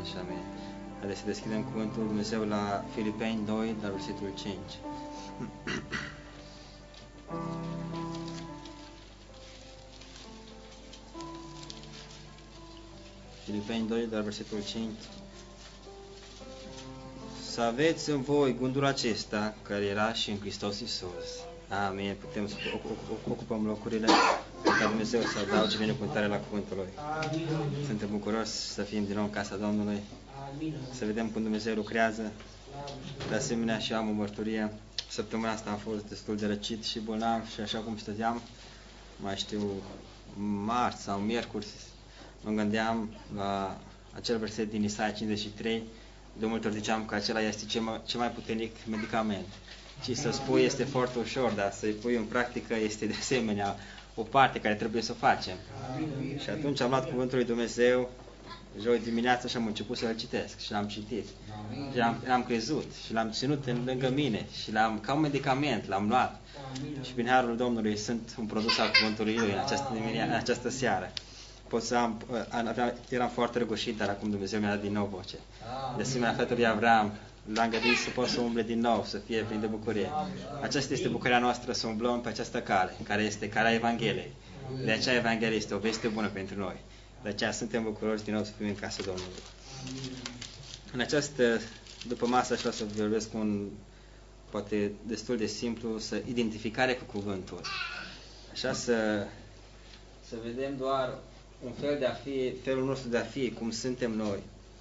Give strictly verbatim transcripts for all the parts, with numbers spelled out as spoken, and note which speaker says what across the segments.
Speaker 1: și amin. Haideți să deschidem cuvântul lui Dumnezeu la Filipeni doi, la versetul cinci. Filipeni doi, la versetul cinci. Să aveți în voi gândul acesta care era și în Hristos Iisus. Amin. Putem să ocupăm locurile ca Dumnezeu să adauge binecuvântare la cuvântul Lui. Suntem bucuroși să fim din nou în casa Domnului. Să vedem cum Dumnezeu lucrează. De asemenea și am o mărturie. Săptămâna asta am fost destul de răcit și bolnav și așa cum stăteam, mai știu, marți sau miercuri, mă gândeam la acel verset din Isaia cincizeci și trei. De multe ori ziceam că acela este cel mai, cel mai puternic medicament. Și să spui este foarte ușor, dar să-i pui în practică este de asemenea o parte care trebuie să o facem. Amin. Și atunci am luat cuvântul lui Dumnezeu, joi dimineața și am început să-l citesc și l-am citit. Amin. Și l-am, l-am crezut și l-am ținut în, lângă mine și l-am, ca un medicament, l-am luat. Amin. Și prin harul Domnului sunt un produs al cuvântului Lui în această, în această seară. Pot să am, aveam, eram foarte răgușit, dar acum Dumnezeu mi-a dat din nou voce. De asemenea, fratele lui Avram, l-am găsit să pot să umble din nou, să fie plin de bucurie. Aceasta este bucuria noastră, să umblăm pe această cale, care este calea Evangheliei. De aceea Evanghelia este o veste bună pentru noi. De aceea suntem bucuroși din nou să fim în casa Domnului. În această, după masă, aș vrea să vorbesc un, poate destul de simplu, să identificare cu cuvântul. Așa să, să vedem doar un fel de a fi, felul nostru de a fi, cum suntem noi.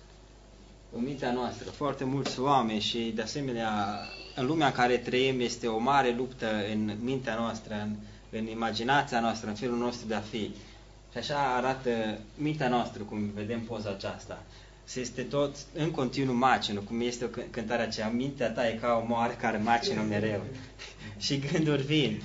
Speaker 1: În mintea noastră. Foarte mulți oameni și de asemenea în lumea în care trăim este o mare luptă în mintea noastră, în, în imaginația noastră, în felul nostru de a fi. Și așa arată mintea noastră, cum vedem poza aceasta. Se este tot în continuu macină, cum este o cântare aceea, mintea ta e ca o moară care macină mereu. Și gânduri vin,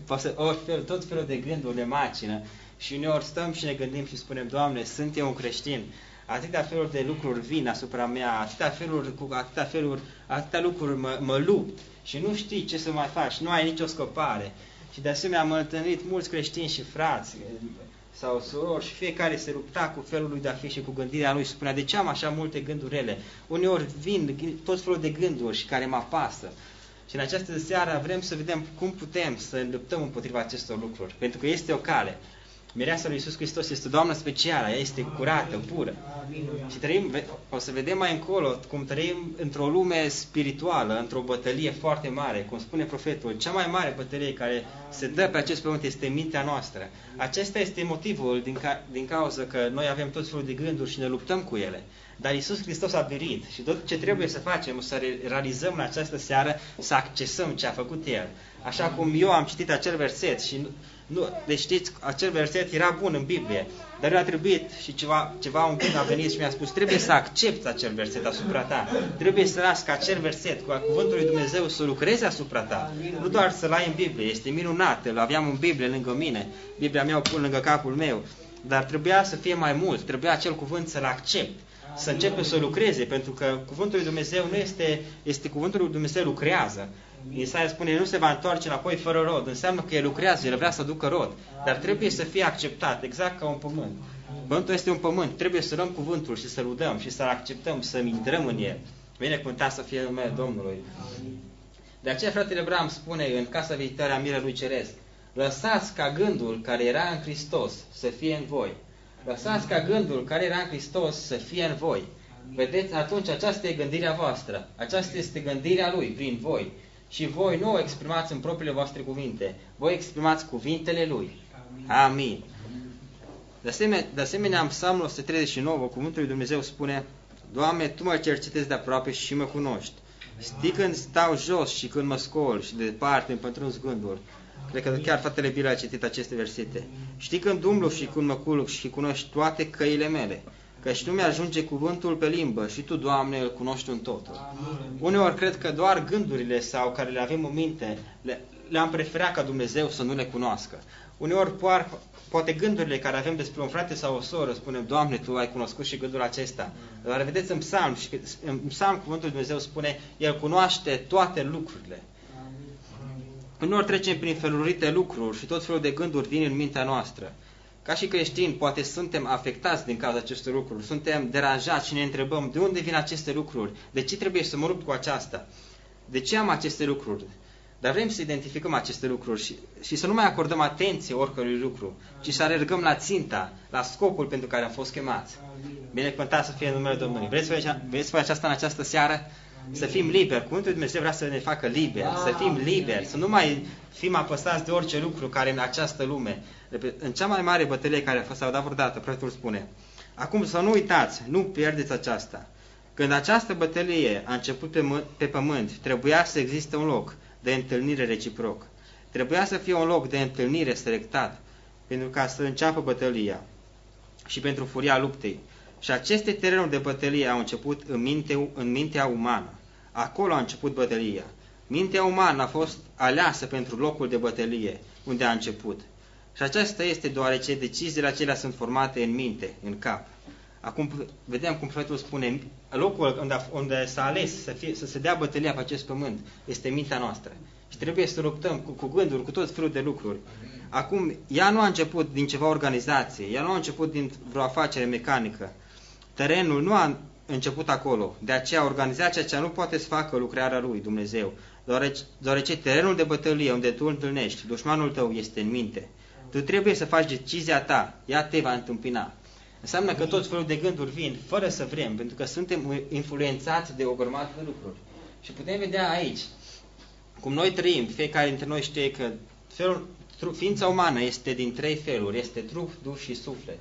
Speaker 1: tot felul de gânduri le macină. Și uneori stăm și ne gândim și spunem, Doamne, sunt eu un creștin. Atâtea feluri de lucruri vin asupra mea, atâtea feluri, cu atâtea feluri, atâtea lucruri mă, mă lupt și nu știi ce să mai faci, nu ai nicio scăpare. Și de asemenea am întâlnit mulți creștini și frați sau surori și fiecare se lupta cu felul lui de a fi și cu gândirea lui și spunea, de ce am așa multe gânduri rele? Uneori vin tot felul de gânduri și care mă apasă. Și în această seară vrem să vedem cum putem să luptăm împotriva acestor lucruri, pentru că este o cale. Mireasa lui Iisus Hristos este o doamnă specială, ea este curată, pură. Și trăim, o să vedem mai încolo cum trăim într-o lume spirituală, într-o bătălie foarte mare, cum spune profetul, cea mai mare bătălie care se dă pe acest pământ este mintea noastră. Acesta este motivul din, ca, din cauza că noi avem tot felul de gânduri și ne luptăm cu ele. Dar Iisus Hristos a birit și tot ce trebuie să facem, să realizăm în această seară, să accesăm ce a făcut El. Așa cum eu am citit acel verset și nu, nu, deci știți, acel verset era bun în Biblie, dar eu a trebuit și ceva, ceva un gând a venit și mi-a spus, trebuie să accepti acel verset asupra ta, trebuie să lași ca acel verset cu cuvântul lui Dumnezeu să lucreze asupra ta, nu doar să-l ai în Biblie, este minunat, îl aveam în Biblie lângă mine, Biblia mea o pun lângă capul meu, dar trebuia să fie mai mult, trebuia acel cuvânt să-l accept, să începe să lucreze, pentru că cuvântul lui Dumnezeu nu este, este cuvântul lui Dumnezeu lucrează. Isaia spune, nu se va întoarce înapoi fără rod, înseamnă că el lucrează, el vrea să ducă rod, dar trebuie să fie acceptat, exact ca un pământ. Pământul este un pământ, trebuie să luăm cuvântul și să-l udăm și să-l acceptăm, să intrăm în el. Binecuvântat să fie numele Domnului. De aceea fratele Abraham spune în casa viitoare a mirelui ceresc, lăsați ca gândul care era în Hristos să fie în voi. Lăsați ca gândul care era în Hristos să fie în voi. Vedeți, atunci aceasta e gândirea voastră. Aceasta este gândirea Lui prin voi. Și voi nu o exprimați în propriile voastre cuvinte. Voi exprimați cuvintele Lui. Amin. De asemenea, de asemenea în Psalmul o sută treizeci și nouă, cuvântul lui Dumnezeu spune, Doamne, Tu mă cercetezi de aproape și mă cunoști. Știi când stau jos și când mă scol și de departe îmi pătrunzi gânduri. Cred că chiar fratele Bila a citit aceste versete. Știi când umblu și când mă culc și cunoști toate căile mele. Căci Tu mi-ajunge cuvântul pe limbă și Tu, Doamne, îl cunoști în totul. Uneori cred că doar gândurile sau care le avem în minte le, le-am preferat ca Dumnezeu să nu le cunoască. Uneori poar, poate gândurile care avem despre un frate sau o soră, spunem, Doamne, Tu ai cunoscut și gândul acesta. Dar vedeți în Psalm, și în Psalm cuvântul Dumnezeu spune, El cunoaște toate lucrurile. Uneori trecem prin felurite lucruri și tot felul de gânduri vin în mintea noastră. Ca și creștini, poate suntem afectați din cauza acestor lucruri, suntem deranjați și ne întrebăm de unde vin aceste lucruri, de ce trebuie să mă rup cu aceasta, de ce am aceste lucruri. Dar vrem să identificăm aceste lucruri și, și să nu mai acordăm atenție oricărui lucru, ci să alergăm la ținta, la scopul pentru care am fost chemați. Binecuvântat să fie numele Domnului. Vreți să faceți aceasta în această seară? Să fim liberi. Cuvântul lui Dumnezeu vrea să ne facă liberi, să fim liberi, să nu mai fim apăsați de orice lucru care în această lume. În cea mai mare bătălie care a fost dat vreodată, profetul spune, acum să nu uitați, nu pierdeți aceasta. Când această bătălie a început pe, pe pământ, trebuia să existe un loc de întâlnire reciproc. Trebuia să fie un loc de întâlnire selectat pentru ca să înceapă bătălia și pentru furia luptei. Și aceste terenuri de bătălie au început în, minte, în mintea umană. Acolo a început bătălia. Mintea umană a fost aleasă pentru locul de bătălie, unde a început. Și aceasta este deoarece deciziile acelea sunt formate în minte, în cap. Acum vedem cum profetul spune, locul unde, unde s-a ales să, fie, să se dea bătălia pe acest pământ este mintea noastră. Și trebuie să luptăm cu, cu gânduri, cu tot felul de lucruri. Acum, ea nu a început din ceva organizație, ea nu a început din vreo afacere mecanică. Terenul nu a început acolo, de aceea organizația aceea nu poate să facă lucrarea lui Dumnezeu, deoarece, deoarece terenul de bătălie unde tu întâlnești, dușmanul tău este în minte. Tu trebuie să faci decizia ta, ea te va întâmpina. Înseamnă că tot felul de gânduri vin fără să vrem, pentru că suntem influențați de o grămadă de lucruri. Și putem vedea aici, cum noi trăim, fiecare dintre noi știe că felul, ființa umană este din trei feluri, este trup, duh și suflet.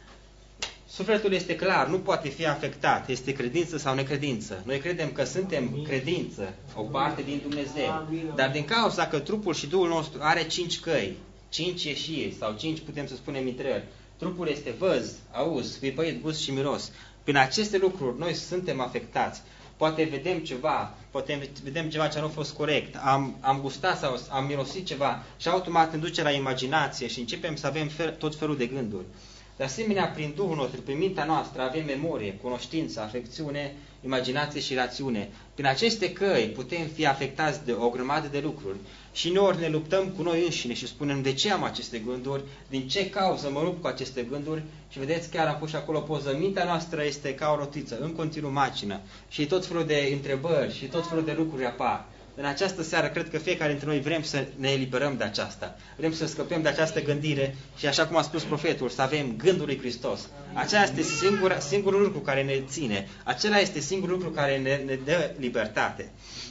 Speaker 1: Sufletul este clar, nu poate fi afectat, este credință sau necredință. Noi credem că suntem credință, o parte din Dumnezeu, dar din cauza că trupul și Duhul nostru are cinci căi, cinci ieșiri sau cinci, putem să spunem, intrări. Trupul este văz, auz, vipăit, gust și miros. Prin aceste lucruri noi suntem afectați. Poate vedem ceva, poate vedem ceva ce nu a fost corect, am, am gustat sau am mirosit ceva și automat ne duce la imaginație și începem să avem fel, tot felul de gânduri. De asemenea, prin Duhul nostru, prin mintea noastră, avem memorie, cunoștință, afecțiune, imaginație și rațiune. Prin aceste căi putem fi afectați de o grămadă de lucruri și noi ne luptăm cu noi înșine și spunem de ce am aceste gânduri, din ce cauză mă rup cu aceste gânduri și vedeți, chiar am pus și acolo poză, mintea noastră este ca o rotiță, în continuu macină și tot felul de întrebări și tot felul de lucruri apar. În această seară cred că fiecare dintre noi vrem să ne eliberăm de aceasta. Vrem să scăpăm de această gândire și, așa cum a spus profetul, să avem gândul lui Hristos. Acela este singur, singurul lucru care ne ține. Acela este singurul lucru care ne, ne dă libertate.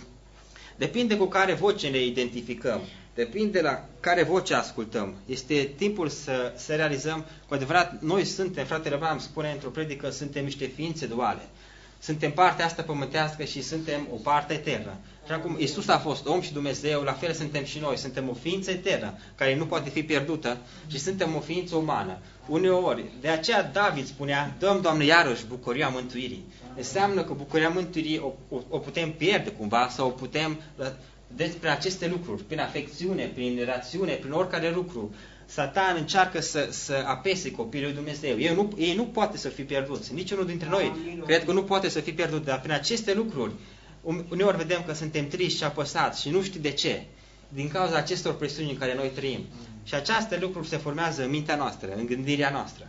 Speaker 1: Depinde cu care voce ne identificăm. Depinde la care voce ascultăm. Este timpul să, să realizăm cu adevărat, noi suntem, fratele Branham spune într-o predică, suntem niște ființe duale. Suntem partea asta pământească și suntem o parte eternă. Și acum Iisus a fost om și Dumnezeu, la fel suntem și noi. Suntem o ființă eternă, care nu poate fi pierdută și suntem o ființă umană. Uneori, de aceea David spunea, dăm, Doamne, iarăși bucuria mântuirii. Înseamnă că bucuria mântuirii o, o, o putem pierde cumva sau o putem, despre aceste lucruri, prin afecțiune, prin rațiune, prin oricare lucru. Satan încearcă să, să apese copilul lui Dumnezeu. Ei nu, ei nu poate să fie pierduți. Niciunul dintre noi cred că nu poate să fie pierdut, dar prin aceste lucruri uneori vedem că suntem triști și apăsați și nu știu de ce, din cauza acestor presiuni în care noi trăim. Și aceste lucruri se formează în mintea noastră, în gândirea noastră.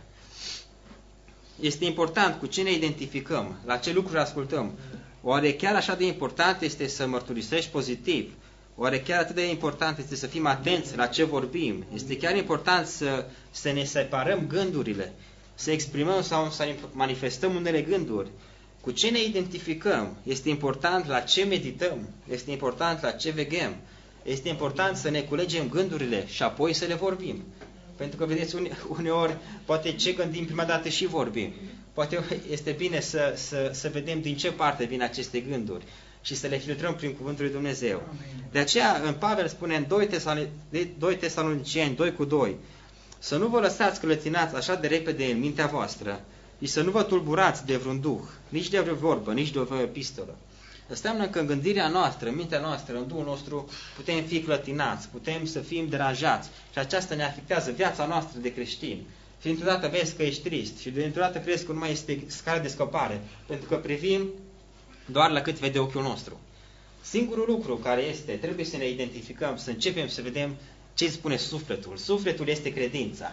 Speaker 1: Este important cu cine identificăm, la ce lucruri ascultăm. Oare chiar așa de important este să mărturisești pozitiv? Oare chiar atât de important este să fim atenți la ce vorbim? Este chiar important să, să ne separăm gândurile, să exprimăm sau să manifestăm unele gânduri? Cu ce ne identificăm? Este important la ce medităm? Este important la ce veghem? Este important să ne culegem gândurile și apoi să le vorbim. Pentru că, vedeți, uneori, poate ce gândim prima dată și vorbim. Poate este bine să, să, să vedem din ce parte vin aceste gânduri și să le filtrăm prin cuvântul lui Dumnezeu. De aceea, în Pavel spune în doi Tesaloniceni doi cu doi, să nu vă lăsați clătinați așa de repede în mintea voastră și să nu vă tulburați de vreun duh, nici de vreo vorbă, nici de o epistolă. Înseamnă că în gândirea noastră, în mintea noastră, în Duhul nostru, putem fi clătinați, putem să fim deranjați și aceasta ne afectează viața noastră de creștini. Și dintr-o dată vezi că ești trist și dintr-o dată crezi că nu mai este scală de scăpare, pentru că privim doar la cât vede ochiul nostru. Singurul lucru care este, trebuie să ne identificăm, să începem să vedem ce spune sufletul. Sufletul este credința.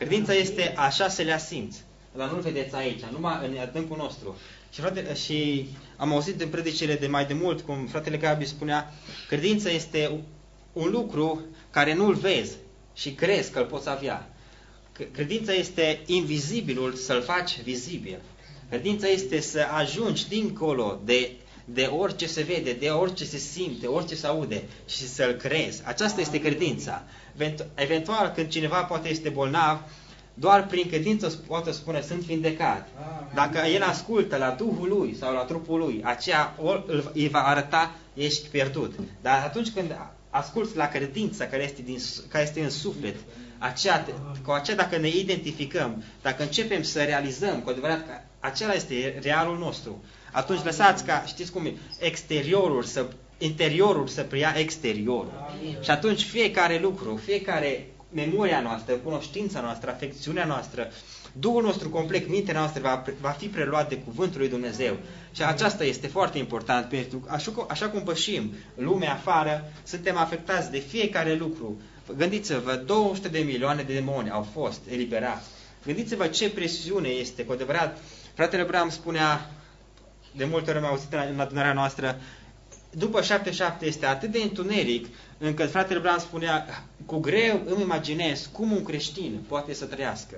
Speaker 1: Credința este a șaselea simț. Dar nu-l vedeți aici, numai în adâncul nostru. Și, frate, și am auzit în predicile de mai de mult, cum fratele Gabi spunea, credința este un lucru care nu-l vezi și crezi că îl poți avea. Credința este invizibilul să-l faci vizibil. Credința este să ajungi dincolo de, de orice se vede, de orice se simte, orice se aude și să-l crezi. Aceasta este credința. Eventual, când cineva poate este bolnav, doar prin credință poate spune, sunt vindecat. Dacă el ascultă la Duhul lui sau la trupul lui, aceea îi va arăta, ești pierdut. Dar atunci când asculți la credința care este, din, care este în suflet, aceea, cu aceea dacă ne identificăm, dacă începem să realizăm cu adevărat că acela este realul nostru, atunci lăsați ca, știți cum e, exteriorul să, interiorul să preia exteriorul. Și atunci fiecare lucru, fiecare memoria noastră, cunoștința noastră, afecțiunea noastră, Duhul nostru complet, mintea noastră va, va fi preluat de Cuvântul lui Dumnezeu. Și aceasta este foarte important, pentru că așa, așa cum pășim lumea afară, suntem afectați de fiecare lucru. Gândiți-vă, două sute de milioane de demoni au fost eliberați. Gândiți-vă ce presiune este, cu adevărat. Fratele Bram spunea, de multe ori am auzit în adunarea noastră, după șapte șapte este atât de întuneric, încât fratele Bram spunea, cu greu îmi imaginez cum un creștin poate să trăiască.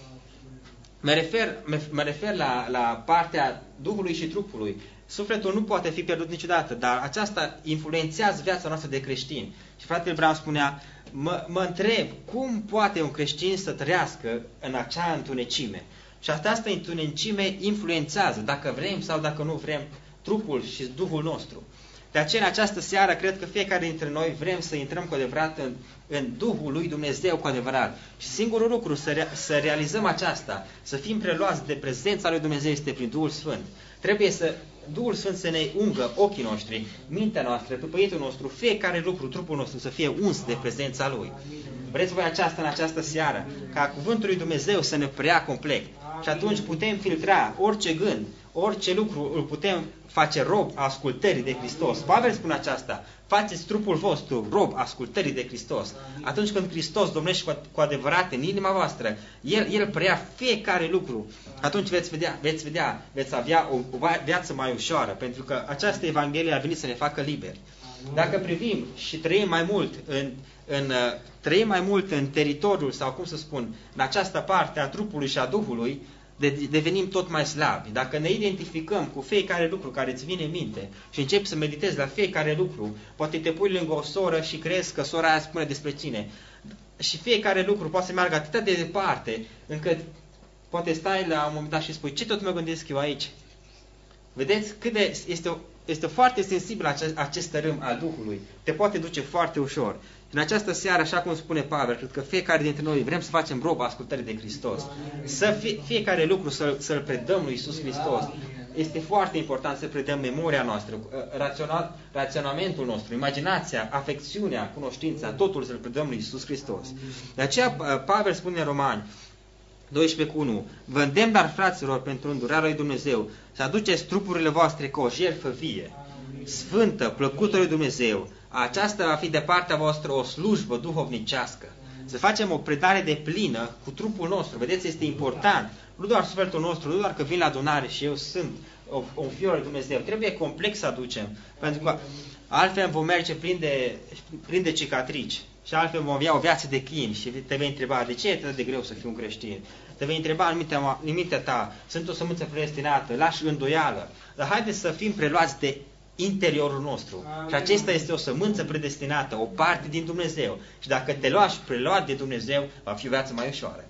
Speaker 1: Mă refer, mă, mă refer la, la partea Duhului și trupului. Sufletul nu poate fi pierdut niciodată, dar aceasta influențează viața noastră de creștini. Și fratele Bram spunea, mă, mă întreb cum poate un creștin să trăiască în acea întunecime. Și această întunecime influențează, dacă vrem sau dacă nu vrem, trupul și Duhul nostru. De aceea, în această seară, cred că fiecare dintre noi vrem să intrăm cu adevărat în, în Duhul lui Dumnezeu cu adevărat. Și singurul lucru să, rea, să realizăm aceasta, să fim preluați de prezența lui Dumnezeu este prin Duhul Sfânt. Trebuie să Duhul Sfânt să ne ungă ochii noștri, mintea noastră, păpăietul nostru, fiecare lucru, trupul nostru să fie uns de prezența Lui. Vreți voi aceasta în această seară, ca Cuvântul lui Dumnezeu să ne preia complet. Și atunci putem filtra orice gând, orice lucru îl putem face rob ascultării de Hristos. Pavel spune aceasta, faceți trupul vostru rob ascultării de Hristos. Atunci când Hristos domnește cu adevărat în inima voastră, El, El preia fiecare lucru. Atunci veți vedea, veți vedea, veți avea o, o viață mai ușoară, pentru că această Evanghelie a venit să ne facă liberi. Dacă privim și trăim mai mult în, în, trăim mai mult în teritoriul, sau cum să spun, în această parte a trupului și a Duhului, de, devenim tot mai slabi. Dacă ne identificăm cu fiecare lucru care îți vine în minte și începi să meditezi la fiecare lucru, poate te pui lângă o soră și crezi că sora aia spune despre cine. Și fiecare lucru poate să meargă atât de departe, încât poate stai la un moment dat și spui, ce tot mă gândesc eu aici? Vedeți cât de este, este foarte sensibil acest, acest tărâm al Duhului. Te poate duce foarte ușor. În această seară, așa cum spune Pavel, cred că fiecare dintre noi vrem să facem rob ascultării de Hristos. Să fie, fiecare lucru să, să-L predăm lui Iisus Hristos. Este foarte important să predăm memoria noastră, rațional, raționamentul nostru, imaginația, afecțiunea, cunoștința, totul să-L predăm lui Iisus Hristos. De aceea Pavel spune în Romani doisprezece cu unu, vă îndemn, dar fraților, pentru îndurarea lui Dumnezeu, să aduceți trupurile voastre ca o jertfă vie, sfântă, plăcută lui Dumnezeu. Aceasta va fi de partea voastră o slujbă duhovnicească. Să facem o predare de plină cu trupul nostru. Vedeți, este important. Nu doar sufletul nostru, nu doar că vin la adunare și eu sunt un fiul lui Dumnezeu. Trebuie complex să aducem. Pentru că altfel vom merge plin de, plin de cicatrici. Și altfel vom avea o viață de chin și te vei întreba, de ce e atât de greu să fiu un creștin? Te vei întreba în mintea, în mintea ta, sunt o sămânță predestinată, lași îndoială. Dar haideți să fim preluați de interiorul nostru. Și acesta este o sămânță predestinată, o parte din Dumnezeu. Și dacă te lași preluat de Dumnezeu, va fi o viață mai ușoară.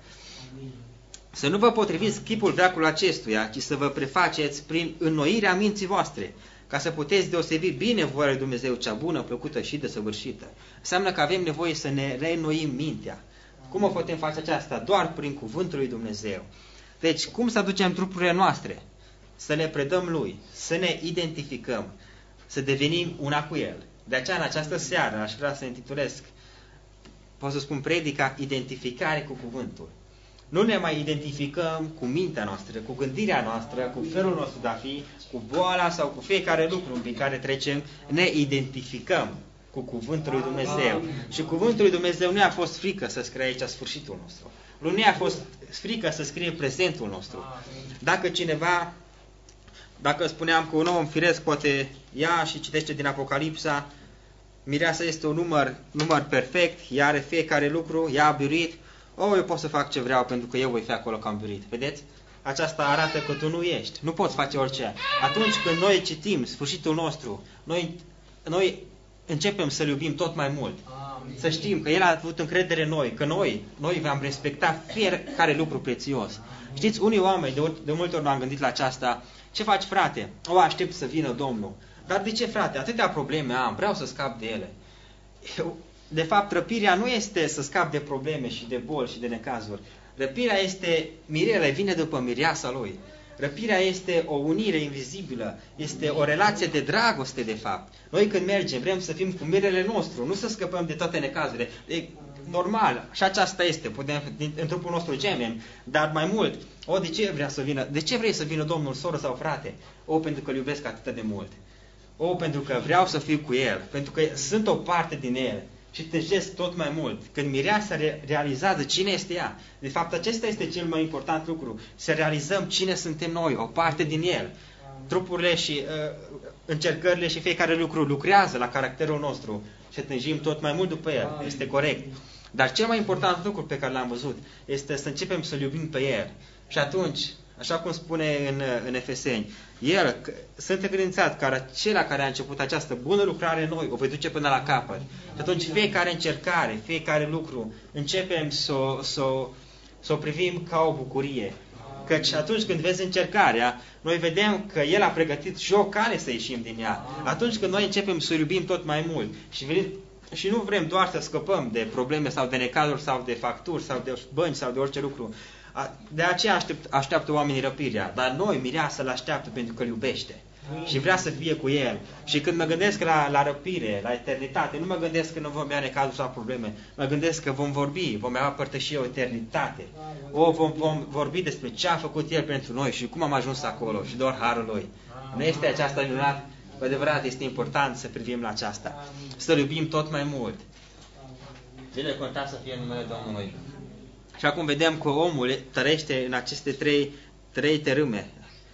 Speaker 1: Să nu vă potriviți chipul veacului acestuia, ci să vă prefaceți prin înnoirea minții voastre, ca să puteți deosebi bine voia lui Dumnezeu, cea bună, plăcută și desăvârșită. Înseamnă că avem nevoie să ne reînnoim mintea. Cum o putem face aceasta? Doar prin cuvântul lui Dumnezeu. Deci, cum să aducem trupurile noastre? Să le predăm Lui, să ne identificăm, să devenim una cu El. De aceea, în această seară, aș vrea să intitulez, pot să spun, predica identificare cu cuvântul. Nu ne mai identificăm cu mintea noastră, cu gândirea noastră, cu felul nostru de a fi, cu boala sau cu fiecare lucru prin care trecem, ne identificăm cu cuvântul lui Dumnezeu. Și cuvântul lui Dumnezeu nu a fost frică să scrie aici sfârșitul nostru. Lui nu i-a fost frică să scrie prezentul nostru. Dacă cineva, dacă spuneam că un om firesc poate ia și citește din Apocalipsa, mireasa este un număr, număr perfect, ea are fiecare lucru, ea a biruit, o, eu pot să fac ce vreau pentru că eu voi fi acolo că am biruit. Vedeți? Aceasta arată că tu nu ești, nu poți face orice. Atunci când noi citim sfârșitul nostru, noi, noi începem să-L iubim tot mai mult. Să știm că El a avut încredere în noi, că noi, noi vom respecta fiecare lucru prețios. Știți, unii oameni, de, de multe ori m-am gândit la aceasta, ce faci, frate? O, aștept să vină Domnul. Dar de ce, frate? Atâtea probleme am, vreau să scap de ele. Eu, de fapt, răpirea nu este să scap de probleme și de boli și de necazuri. Răpirea este, mirele vine după mireasa lui. Răpirea este o unire invizibilă, este o relație de dragoste, de fapt. Noi când mergem, vrem să fim cu mirele nostru, nu să scăpăm de toate necazurile. E normal, și aceasta este, putem, din, în trupul nostru gemem, dar mai mult, o, de ce vrea să vină? De ce vrei să vină Domnul, soră sau frate? O, pentru că îl iubesc atât de mult. O, pentru că vreau să fiu cu El, pentru că sunt o parte din El. Și tânjesc tot mai mult. Când mireasa re realizează cine este ea. De fapt, acesta este cel mai important lucru. Să realizăm cine suntem noi, o parte din El. Trupurile și uh, încercările și fiecare lucru lucrează la caracterul nostru și tânjim tot mai mult după El. Este corect. Dar cel mai important lucru pe care l-am văzut este să începem să-L iubim pe El. Și atunci, așa cum spune în, în Efeseni, El, sunt încredințat că acela care a început această bună lucrare în noi, o voi duce până la capăt. Și atunci fiecare încercare, fiecare lucru, începem să, să, să o privim ca o bucurie. Căci atunci când vezi încercarea, noi vedem că El a pregătit și o cale să ieșim din ea. Atunci când noi începem să iubim tot mai mult și, și nu vrem doar să scăpăm de probleme sau de necazuri sau de facturi sau de bani sau de orice lucru, de aceea aștept, așteaptă oamenii răpirea, dar noi, mireasa, îl așteaptă pentru că îl iubește și vrea să fie cu El. Și când mă gândesc la, la răpire, la eternitate, nu mă gândesc că nu vom avea necazuri sau probleme, mă gândesc că vom vorbi, vom avea părtășie o eternitate. O, vom, vom vorbi despre ce a făcut El pentru noi și cum am ajuns acolo și doar harul Lui. Nu este aceasta minunat? Cu adevărat este important să privim la aceasta, să-L iubim tot mai mult. Binecuvântat să fie numele Domnului. Și acum vedem că omul trăiește în aceste trei, trei tărâme.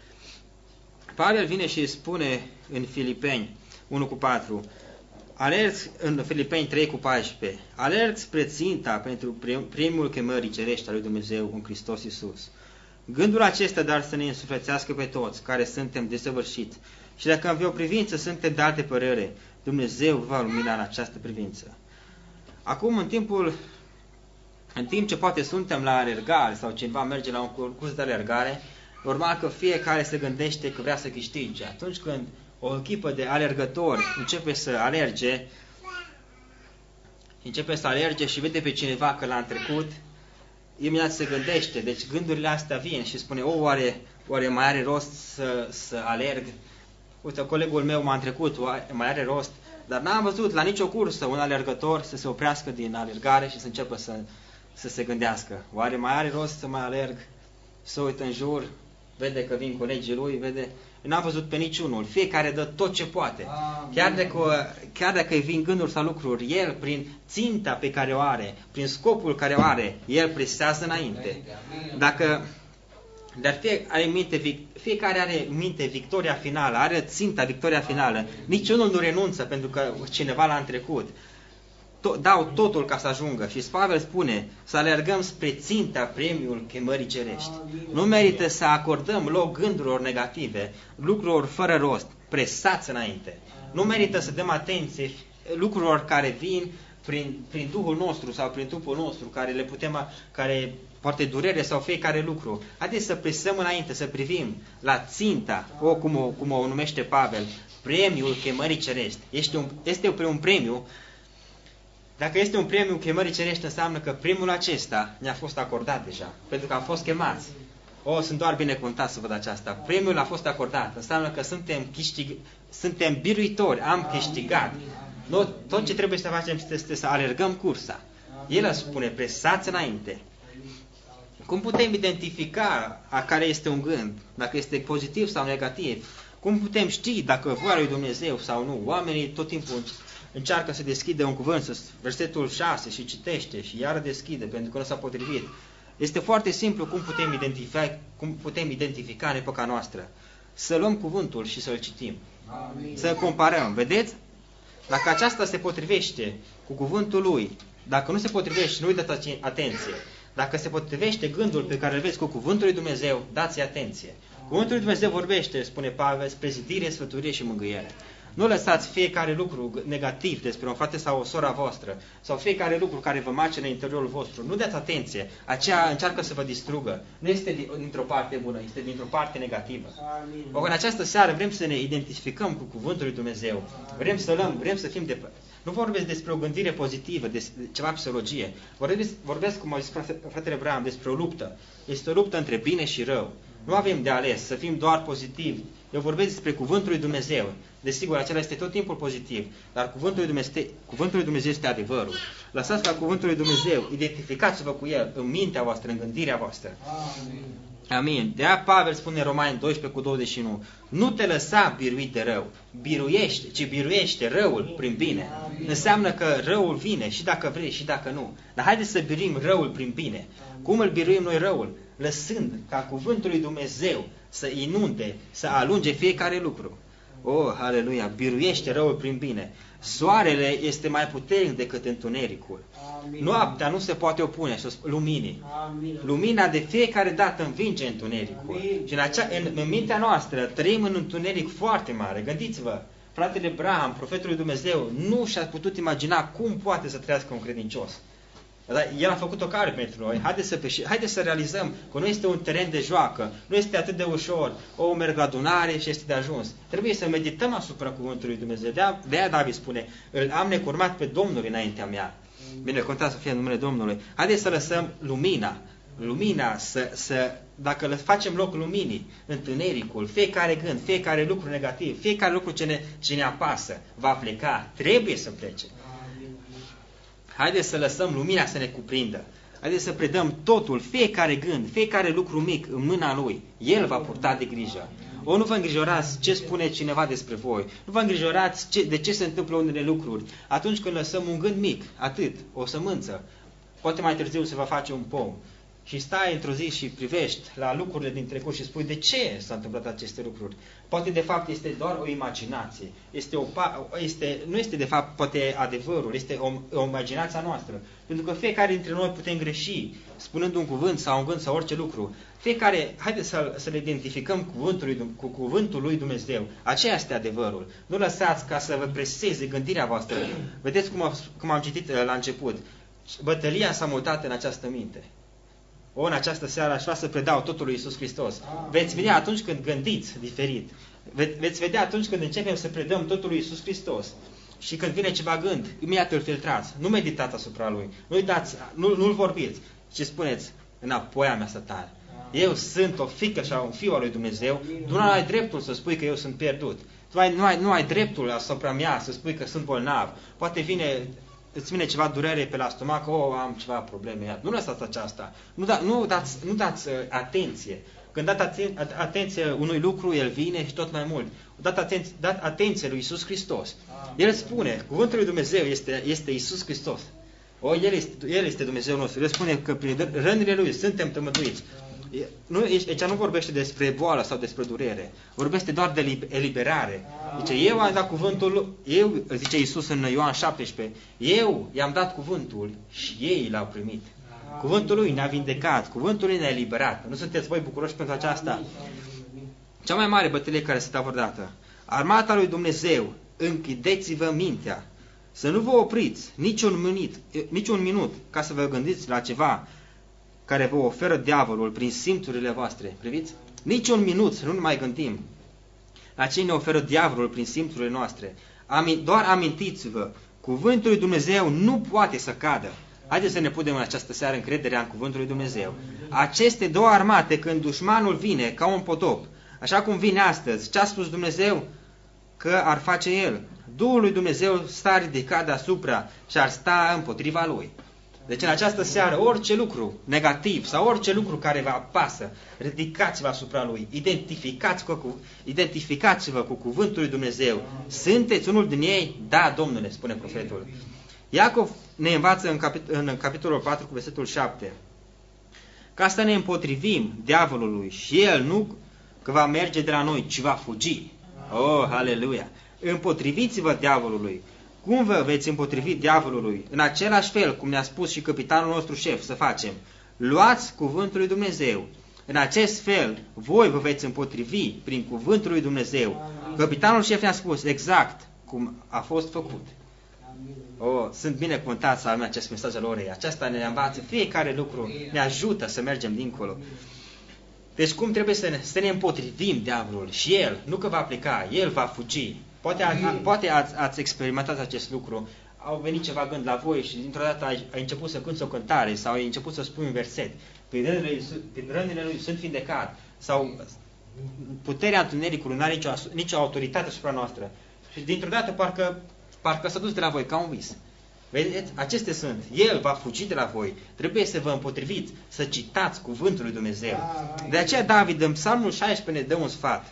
Speaker 1: Pavel vine și spune în Filipeni unu cu patru, alerg în Filipeni trei cu paisprezece, alerg spre ținta pentru primul chemării cerești al lui Dumnezeu în Hristos Iisus. Gândul acesta dar să ne însuflețească pe toți care suntem desăvârșiți și dacă în vreo privință suntem de alte părere, Dumnezeu va lumina în această privință. Acum, în timpul În timp ce poate suntem la alergare sau cineva merge la un concurs de alergare, normal că fiecare se gândește că vrea să câștige. Atunci când o echipă de alergători începe să alerge, începe să alerge și vede pe cineva că l-a trecut, imediat se gândește. Deci gândurile astea vin și spune, o, oare, oare mai are rost să, să alerg? Uite, colegul meu m-a trecut, mai are rost. Dar n-am văzut la nicio cursă un alergător să se oprească din alergare și să înceapă să... să se gândească, oare mai are rost să mai alerg, să uită în jur, vede că vin colegii lui, vede, n-am văzut pe niciunul, fiecare dă tot ce poate, chiar dacă, chiar dacă îi vin gânduri sau lucruri, el prin ținta pe care o are, prin scopul care o are, el presează înainte. Dacă, dar fie, are minte, fiecare are în minte victoria finală, are ținta victoria finală, niciunul nu renunță pentru că cineva l-a trecut. Dau totul ca să ajungă. Și Pavel spune să alergăm spre ținta premiul chemării cerești. Nu merită să acordăm loc gândurilor negative, lucrurilor fără rost, presați înainte. Nu merită să dăm atenție lucrurilor care vin prin, prin Duhul nostru sau prin trupul nostru, care le putem, care poate durere sau fiecare lucru. Haideți să presăm înainte, să privim la ținta, o, cum, o, cum o numește Pavel, premiul chemării cerești. Este un, este un premiu. Dacă este un premiu chemării cerești, înseamnă că primul acesta ne-a fost acordat deja, pentru că am fost chemați. O, sunt doar binecuvântat să văd aceasta. Premiul a fost acordat, înseamnă că suntem, câștig, suntem biruitori, am câștigat. Noi, tot ce trebuie să facem este să alergăm cursa. El spune, presați înainte. Cum putem identifica a care este un gând, dacă este pozitiv sau negativ? Cum putem ști dacă voia lui Dumnezeu sau nu? Oamenii tot timpul încearcă să deschide un cuvânt, versetul șase și citește și iară deschide pentru că nu s-a potrivit. Este foarte simplu cum putem identifica, cum putem identifica în epoca noastră. Să luăm cuvântul și să-l citim. Amin. Să comparăm. Vedeți? Dacă aceasta se potrivește cu cuvântul lui, dacă nu se potrivește, nu-i dați atenție. Dacă se potrivește gândul pe care îl veți cu cuvântul lui Dumnezeu, dați atenție. Cuvântul lui Dumnezeu vorbește, spune Pavel, spre zidire, sfătuire și mângâiere. Nu lăsați fiecare lucru negativ despre un frate sau o soră a voastră, sau fiecare lucru care vă macină în interiorul vostru. Nu dați atenție. Aceea încearcă să vă distrugă. Nu este dintr-o parte bună, este dintr-o parte negativă. O, în această seară vrem să ne identificăm cu cuvântul lui Dumnezeu. Vrem să lăm, vrem să fim de... Nu vorbesc despre o gândire pozitivă, de ceva psihologie. Vorbesc, vorbesc cum a zis fratele Abraham, despre o luptă. Este o luptă între bine și rău. Nu avem de ales să fim doar pozitivi. Eu vorbesc despre cuvântul lui Dumnezeu. Desigur, acela este tot timpul pozitiv, dar cuvântul lui Dumnezeu, cuvântul lui Dumnezeu este adevărul. Lăsați ca cuvântul lui Dumnezeu, identificați-vă cu el în mintea voastră, în gândirea voastră. Amin. Amin. De-aia Pavel spune în Romani doisprezece cu douăzeci și unu, nu te lăsa biruit de rău, biruiește, ci biruiește răul prin bine. Amin. Înseamnă că răul vine și dacă vrei și dacă nu. Dar haideți să biruim răul prin bine. Cum îl biruim noi răul? Lăsând ca cuvântul lui Dumnezeu să inunde, să alunge fiecare lucru. Oh, aleluia, biruiește răul prin bine. Soarele este mai puternic decât întunericul. Amin. Noaptea nu se poate opune luminii. Amin. Lumina de fiecare dată învinge întunericul. Amin. Și în, acea, în, în mintea noastră trăim în întuneric foarte mare. Gândiți-vă, fratele Abraham, profetul lui Dumnezeu, nu și-a putut imagina cum poate să trăiască un credincios. Dar el a făcut o cale pentru noi. Haideți să, haideți să realizăm că nu este un teren de joacă, nu este atât de ușor. O, merg la adunare și este de ajuns. Trebuie să medităm asupra cuvântului lui Dumnezeu. De aia David spune, îl am necurmat pe Domnul înaintea mea. Binecuvântat să fie în numele Domnului. Haideți să lăsăm lumina. Lumina, să, să, dacă le facem loc luminii, întunericul, fiecare gând, fiecare lucru negativ, fiecare lucru ce ne, ce ne apasă, va pleca. Trebuie să plece. Haideți să lăsăm lumina să ne cuprindă. Haideți să predăm totul, fiecare gând, fiecare lucru mic în mâna Lui. El va purta de grijă. O, nu vă îngrijorați ce spune cineva despre voi. Nu vă îngrijorați ce, de ce se întâmplă unele lucruri. Atunci când lăsăm un gând mic, atât, o sămânță, poate mai târziu se va face un pom. Și stai într-o zi și privești la lucrurile din trecut și spui de ce s-au întâmplat aceste lucruri. Poate de fapt este doar o imaginație. Este o, este, nu este de fapt poate adevărul, este o, o imaginație noastră. Pentru că fiecare dintre noi putem greși spunând un cuvânt sau un gând sau orice lucru. Fiecare, haideți să, să le identificăm cuvântul, cu cuvântul lui Dumnezeu. Aceea este adevărul. Nu lăsați ca să vă preseze gândirea voastră. Vedeți cum, cum am citit la început. Bătălia s-a mutat în această minte. O, în această seară aș vrea să predau totul lui Iisus Hristos. Veți vedea atunci când gândiți diferit. Ve veți vedea atunci când începem să predăm totul lui Iisus Hristos. Și când vine ceva gând, imediat îl filtrați. Nu meditați asupra lui. Nu-i dați, nu, nu-l vorbiți. Și spuneți, înapoi a mea, Satan. Eu sunt o fiică sau un fiu al lui Dumnezeu. Tu nu ai dreptul să spui că eu sunt pierdut. Tu ai, nu, ai, nu ai dreptul asupra mea să spui că sunt bolnav. Poate vine... îți vine ceva durere pe la stomac, oh, am ceva probleme. Nu lăsați aceasta. Nu, da, nu dați, nu dați uh, atenție. Când dați aten atenție unui lucru, el vine și tot mai mult. Dați atenție, dat atenție lui Iisus Hristos. El spune, cuvântul lui Dumnezeu este, este Iisus Hristos. O, el, este, el este Dumnezeu nostru. El spune că prin rănile Lui suntem tămăduiți. Nu, aici nu vorbește despre boală sau despre durere. Vorbește doar de eliberare. Zice, eu am dat cuvântul, eu, zice Iisus în Ioan șaptesprezece, eu i-am dat cuvântul și ei l-au primit. Cuvântul Lui ne-a vindecat, cuvântul Lui ne-a eliberat. Nu sunteți voi bucuroși pentru aceasta? Cea mai mare bătălie care se dă vreodată. Armata lui Dumnezeu, închideți-vă mintea. Să nu vă opriți niciun minut, niciun minut ca să vă gândiți la ceva care vă oferă diavolul prin simțurile voastre. Priviți? Nici un minut să nu mai gândim la ce ne oferă diavolul prin simțurile noastre. Doar amintiți-vă, cuvântul lui Dumnezeu nu poate să cadă. Haideți să ne punem în această seară încrederea în cuvântul lui Dumnezeu. Aceste două armate, când dușmanul vine ca un potop, așa cum vine astăzi, ce a spus Dumnezeu că ar face El? Duhul lui Dumnezeu s-a ridicat deasupra și ar sta împotriva lui. Deci în această seară, orice lucru negativ sau orice lucru care vă apasă, ridicați-vă asupra lui, identificați-vă cu, identificați-vă cu cuvântul lui Dumnezeu. Sunteți unul din ei? Da, Domnule, spune profetul. Iacov ne învață în, capit în capitolul patru cu versetul șapte ca să ne împotrivim diavolului și el nu că va merge de la noi, ci va fugi. Oh, aleluia! Împotriviți-vă diavolului. Cum vă veți împotrivi diavolului? În același fel, cum ne-a spus și capitanul nostru șef să facem. Luați cuvântul lui Dumnezeu. În acest fel, voi vă veți împotrivi prin cuvântul lui Dumnezeu. Capitanul șef ne-a spus exact cum a fost făcut. Oh, sunt binecuvântat să am acest mesaj al orei. Aceasta ne învață fiecare lucru, ne ajută să mergem dincolo. Deci cum trebuie să ne, să ne împotrivim diavolul? Și el, nu că va pleca, el va fugi. Poate, a, poate ați, ați experimentat acest lucru. Au venit ceva gând la voi și dintr-o dată ai, ai început să cânți o cântare sau ai început să spui un verset. Prin rănile, prin rănile lui sunt vindecat. Sau puterea întunericului nu are nicio, nicio autoritate asupra noastră. Și dintr-o dată parcă, parcă s-a dus de la voi ca un vis. Vedeți? Acestea sunt. El va fugi de la voi. Trebuie să vă împotriviți, să citați cuvântul lui Dumnezeu. De aceea David în Psalmul șaisprezece ne dă un sfat.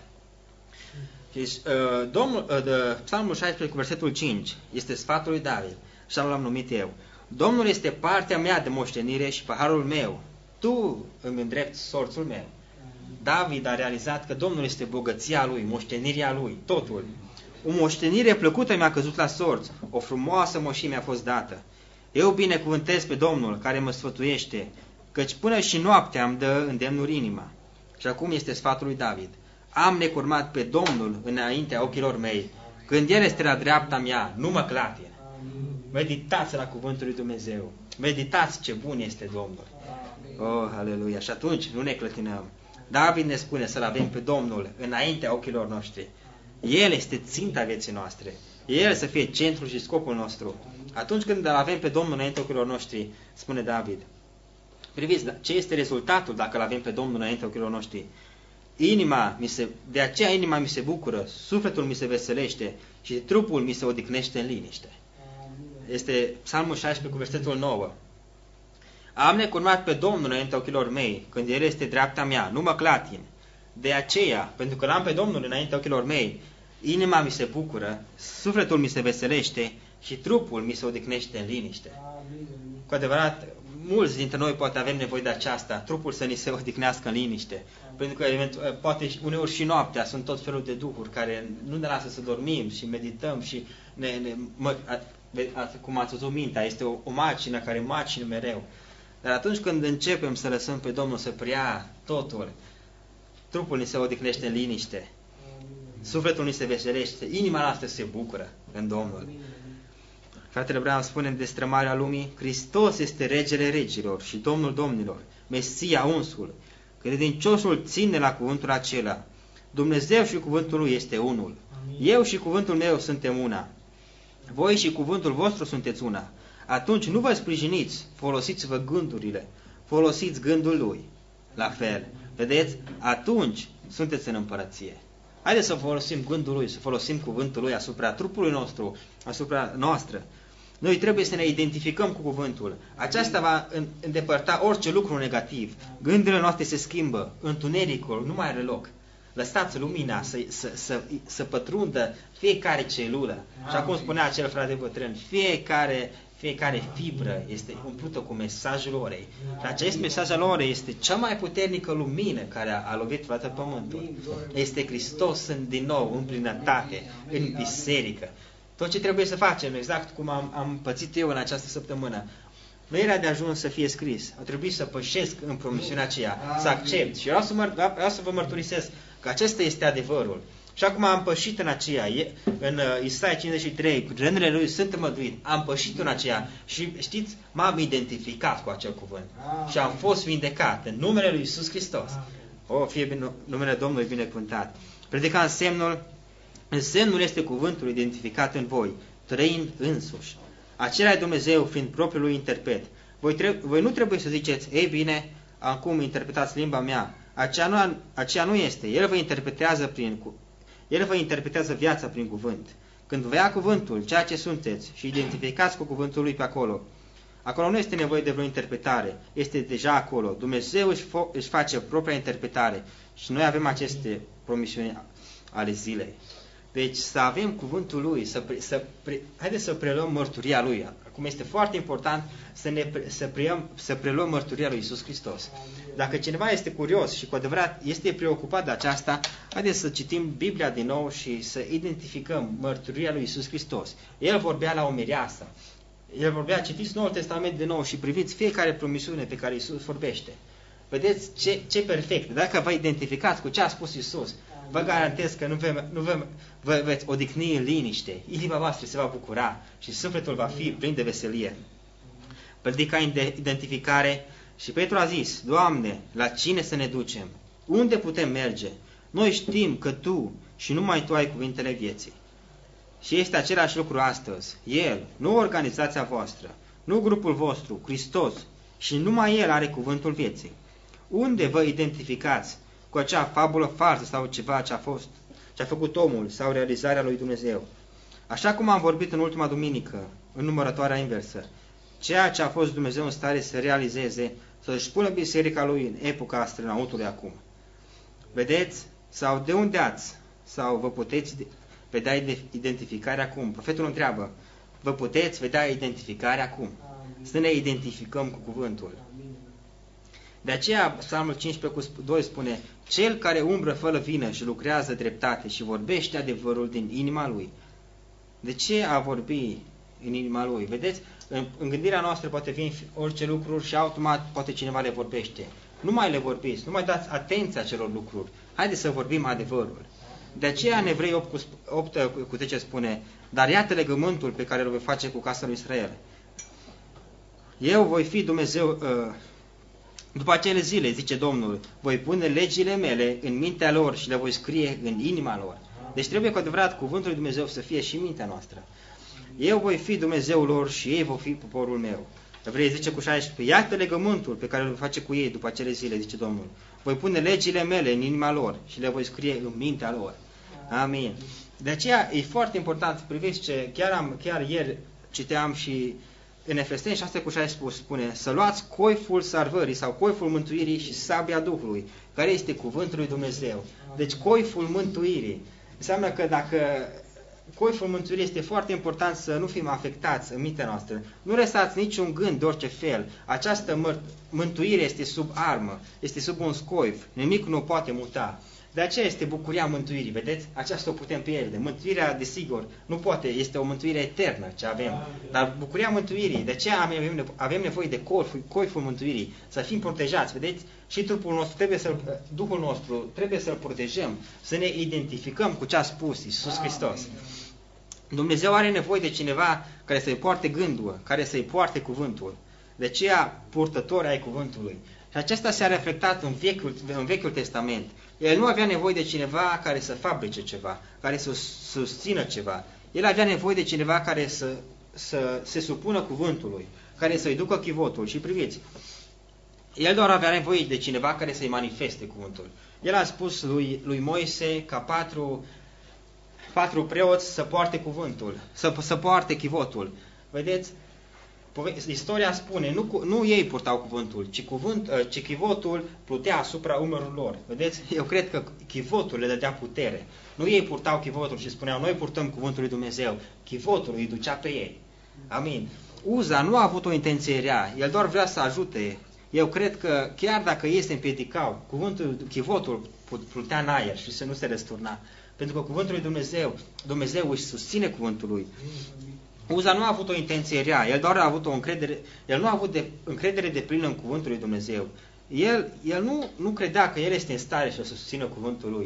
Speaker 1: Deci, uh, Domnul, uh, de, Psalmul șaisprezece cu versetul cinci este sfatul lui David. Așa l-am numit eu. Domnul este partea mea de moștenire și paharul meu. Tu îmi îndrepți sorțul meu. David a realizat că Domnul este bogăția lui, moștenirea lui, totul. O moștenire plăcută mi-a căzut la sorți, o frumoasă moșie mi-a fost dată. Eu binecuvântez pe Domnul care mă sfătuiește, căci până și noaptea îmi dă îndemnuri inima. Și acum este sfatul lui David. Am necurmat pe Domnul înaintea ochilor mei. Când El este la dreapta mea, nu mă clatin. Meditați la cuvântul lui Dumnezeu. Meditați ce bun este Domnul. Oh, aleluia! Și atunci nu ne clătinăm. David ne spune să-L avem pe Domnul înaintea ochilor noștri. El este ținta vieții noastre. El să fie centrul și scopul nostru. Atunci când îl avem pe Domnul înaintea ochilor noștri, spune David, priviți, ce este rezultatul dacă îl avem pe Domnul înaintea ochilor noștri? Inima mi se, de aceea inima mi se bucură, sufletul mi se veselește și trupul mi se odihnește în liniște. Este Psalmul șaisprezece cu versetul nouă. Am necurmat pe Domnul înaintea ochilor mei, când El este dreapta mea, nu mă clatin. De aceea, pentru că l-am pe Domnul înaintea ochilor mei, inima mi se bucură, sufletul mi se veselește și trupul mi se odihnește în liniște. Cu adevărat, mulți dintre noi poate avem nevoie de aceasta, trupul să ni se odihnească în liniște. Pentru că poate uneori și noaptea sunt tot felul de duhuri care nu ne lasă să dormim și medităm și ne, ne, mă, a, a, cum ați văzut mintea, este o, o macină care macină mereu. Dar atunci când începem să lăsăm pe Domnul să preia totul, trupul ni se odihnește în liniște, sufletul ni se veselește, inima noastră se bucură în Domnul. Fratele Branham spune în Destrămarea lumii, Hristos este regele regilor și Domnul domnilor, Mesia unsul. Credincioșul ține la cuvântul acela. Dumnezeu și cuvântul lui este unul. Eu și cuvântul meu suntem una. Voi și cuvântul vostru sunteți una. Atunci nu vă sprijiniți, folosiți-vă gândurile, folosiți gândul lui. La fel, vedeți? Atunci sunteți în împărăție. Haideți să folosim gândul lui, să folosim cuvântul lui asupra trupului nostru, asupra noastră. Noi trebuie să ne identificăm cu cuvântul. Aceasta va îndepărta orice lucru negativ. Gândurile noastre se schimbă. Întunericul nu mai are loc. Lăsați lumina să, să, să, să pătrundă fiecare celulă. Și acum spunea acel frate bătrân, fiecare, fiecare fibră este umplută cu mesajul orei. Și acest mesaj al orei este cea mai puternică lumină care a, a lovit toată pământul. Este Hristos în, din nou în plinătate, în biserică. Tot ce trebuie să facem, exact cum am, am pățit eu în această săptămână, nu era de ajuns să fie scris. A trebuit să pășesc în promisiunea aceea, să accept. Și vreau să, mă, vreau să vă mărturisesc că acesta este adevărul. Și acum am pășit în aceea, în Isaia cincizeci și trei, cu rănile lui sunt măduit, am pășit în aceea și știți, m-am identificat cu acel cuvânt și am fost vindecat în numele lui Iisus Hristos. O, fie bine, numele Domnului binecuvântat. Predica semnul, semnul este cuvântul identificat în voi, trăind însuși. Acela e Dumnezeu fiind propriul lui interpret. Voi, treb- voi nu trebuie să ziceți, ei bine, acum interpretați limba mea. Aceea nu, aceea nu este. El vă interpretează prin El vă interpretează viața prin cuvânt. Când vă ia cuvântul, ceea ce sunteți, și identificați cu cuvântul lui pe acolo, acolo nu este nevoie de vreo interpretare, este deja acolo. Dumnezeu își, își face propria interpretare și noi avem aceste promisiuni ale zilei. Deci să avem cuvântul Lui, să, pre, să pre, haideți să preluăm mărturia Lui. Acum este foarte important să, ne, să, preăm, să preluăm mărturia Lui Iisus Hristos. Dacă cineva este curios și cu adevărat este preocupat de aceasta, haideți să citim Biblia din nou și să identificăm mărturia Lui Iisus Hristos. El vorbea la o mireasă. El vorbea, citiți Noul Testament din nou și priviți fiecare promisiune pe care Iisus vorbește. Vedeți ce, ce perfect. Dacă vă identificați cu ce a spus Iisus, vă garantez că nu, vă, nu vă, vă veți odihni în liniște. Inima voastră se va bucura și sufletul va fi plin de veselie. Predica identificare și Petru a zis, Doamne, la cine să ne ducem? Unde putem merge? Noi știm că Tu și numai Tu ai cuvintele vieții. Și este același lucru astăzi. El, nu organizația voastră, nu grupul vostru, Hristos, și numai El are cuvântul vieții. Unde vă identificați cu acea fabulă falsă sau ceva ce a fost, ce a făcut omul sau realizarea lui Dumnezeu? Așa cum am vorbit în ultima duminică, în numărătoarea inversă, ceea ce a fost Dumnezeu în stare să realizeze, să-și pună biserica Lui în epoca astronautului acum. Vedeți? Sau de unde ați? Sau vă puteți vedea identificarea acum? Profetul întreabă, vă puteți vedea identificarea acum? Să ne identificăm cu cuvântul. De aceea, Psalmul cincisprezece cu doi spune, cel care umbră fără vină și lucrează dreptate și vorbește adevărul din inima lui. De ce a vorbi în inima lui? Vedeți, în, în gândirea noastră poate fi orice lucruri și automat poate cineva le vorbește. Nu mai le vorbiți, nu mai dați atenția acelor lucruri. Haideți să vorbim adevărul. De aceea în Evrei opt cu zece spune, dar iată legământul pe care îl voi face cu casa lui Israel. Eu voi fi Dumnezeu, uh, după acele zile, zice Domnul, voi pune legile mele în mintea lor și le voi scrie în inima lor. Deci trebuie cu adevărat cuvântul lui Dumnezeu să fie și în mintea noastră. Eu voi fi Dumnezeul lor și ei vor fi poporul meu. Evrei zice cu șaisprezece, iată legământul pe care îl voi face cu ei după acele zile, zice Domnul. Voi pune legile mele în inima lor și le voi scrie în mintea lor. Amin. De aceea e foarte important să priviți ce chiar, am, chiar ieri citeam și în Efeseni șase cu șaisprezece spune să luați coiful salvării sau coiful mântuirii și sabia Duhului, care este cuvântul lui Dumnezeu. Deci coiful mântuirii înseamnă că dacă coiful mântuirii este foarte important să nu fim afectați în mintea noastră. Nu lăsați niciun gând de orice fel. Această mântuire este sub armă, este sub un scoif. Nimic nu o poate muta. De aceea este bucuria mântuirii, vedeți? Aceasta o putem pierde. Mântuirea, desigur, nu poate, este o mântuire eternă ce avem. Dar bucuria mântuirii, de aceea avem, avem nevoie de coiful, coiful mântuirii, să fim protejați, vedeți? Și trupul nostru, trebuie să Duhul nostru, trebuie să-l protejăm, să ne identificăm cu ce a spus Iisus Hristos. Dumnezeu are nevoie de cineva care să-i poarte gândul, care să-i poarte cuvântul. De aceea, purtători ai cuvântului. Și acesta s-a reflectat în Vechiul, în Vechiul Testament. El nu avea nevoie de cineva care să fabrice ceva, care să susțină ceva. El avea nevoie de cineva care să, să se supună cuvântului, care să-i ducă chivotul. Și priviți, el doar avea nevoie de cineva care să-i manifeste cuvântul. El a spus lui, lui Moise ca patru, patru preoți să poarte cuvântul, să, să poarte chivotul. Vedeți? Istoria spune, nu, nu ei purtau cuvântul, ci, cuvânt, ci chivotul plutea asupra umărul lor. Vedeți? Eu cred că chivotul le dădea putere. Nu ei purtau chivotul și spuneau, noi purtăm cuvântul lui Dumnezeu. Chivotul îi ducea pe ei. Amin. Uza nu a avut o intenție rea, el doar vrea să ajute. Eu cred că chiar dacă ei se împiedicau, cuvântul, chivotul plutea în aer și să nu se răsturna. Pentru că cuvântul lui Dumnezeu, Dumnezeu își susține cuvântul lui. Uza nu a avut o intenție rea, el doar a avut o încredere, el nu a avut de, încredere de plină în cuvântul lui Dumnezeu. El, el nu, nu credea că el este în stare să susțină cuvântul lui.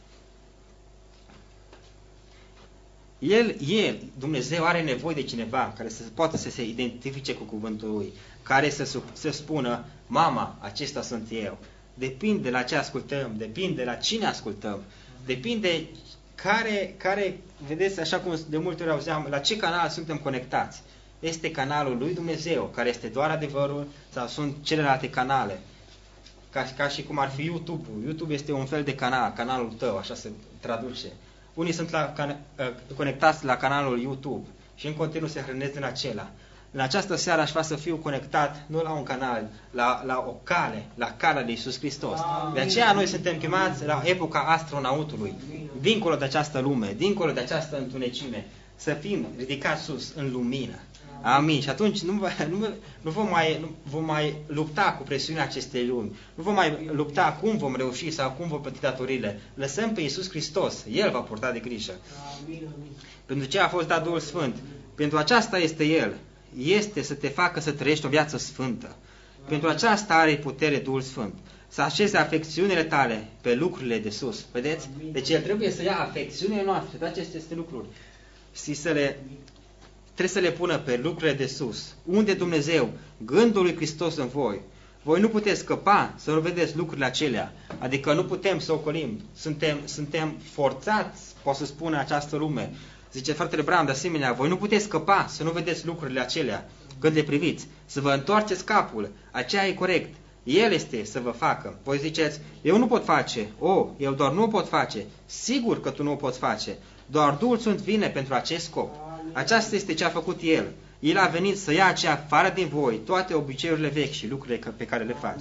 Speaker 1: El, el, Dumnezeu are nevoie de cineva care să poată să se identifice cu cuvântul lui, care să, să spună, mama, acesta sunt eu. Depinde la ce ascultăm, depinde la cine ascultăm, depinde care, care, vedeți, așa cum de multe ori auzeam, la ce canal suntem conectați. Este canalul lui Dumnezeu, care este doar adevărul, sau sunt celelalte canale. Ca, ca și cum ar fi YouTube-ul. YouTube este un fel de canal, canalul tău, așa se traduce. Unii sunt la, conectați la canalul YouTube și în continuu se hrănesc din acela. în această seară aș vrea să fiu conectat nu la un canal, la, la o cale, la calea de Iisus Hristos. De aceea noi suntem chemați la epoca astronautului, dincolo de această lume, dincolo de această întunecime, să fim ridicați sus în lumină. Amin. Și atunci nu, nu, nu, vom mai, nu vom mai lupta cu presiunea acestei lumi. Nu vom mai lupta cum vom reuși sau cum vom plăti datorile. Lăsăm pe Iisus Hristos. El va purta de grijă. Amin. Pentru ce a fost dat Duhul Sfânt? Pentru aceasta este El. Este să te facă să trăiești o viață sfântă. Pentru aceasta are putere Duhul Sfânt. Să așeze afecțiunile tale pe lucrurile de sus. Vedeți? Deci El trebuie să ia afecțiunile noastre, toate aceste lucruri, și să le... trebuie să le pună pe lucrurile de sus. Unde Dumnezeu, gândul lui Hristos în voi, voi nu puteți scăpa să nu vedeți lucrurile acelea. Adică nu putem să ocolim. Suntem, suntem forțați, pot să spun, această lume. Zice fratele Bram, de asemenea, voi nu puteți scăpa să nu vedeți lucrurile acelea când le priviți. Să vă întoarceți capul. Aceea e corect. El este să vă facă. Voi ziceți, eu nu pot face. O, eu doar nu pot face. Sigur că tu nu o poți face. Doar Duhul Sfânt vine pentru acest scop. Aceasta este ce a făcut El. El a venit să ia aceea afară din voi toate obiceiurile vechi și lucrurile pe care le faci.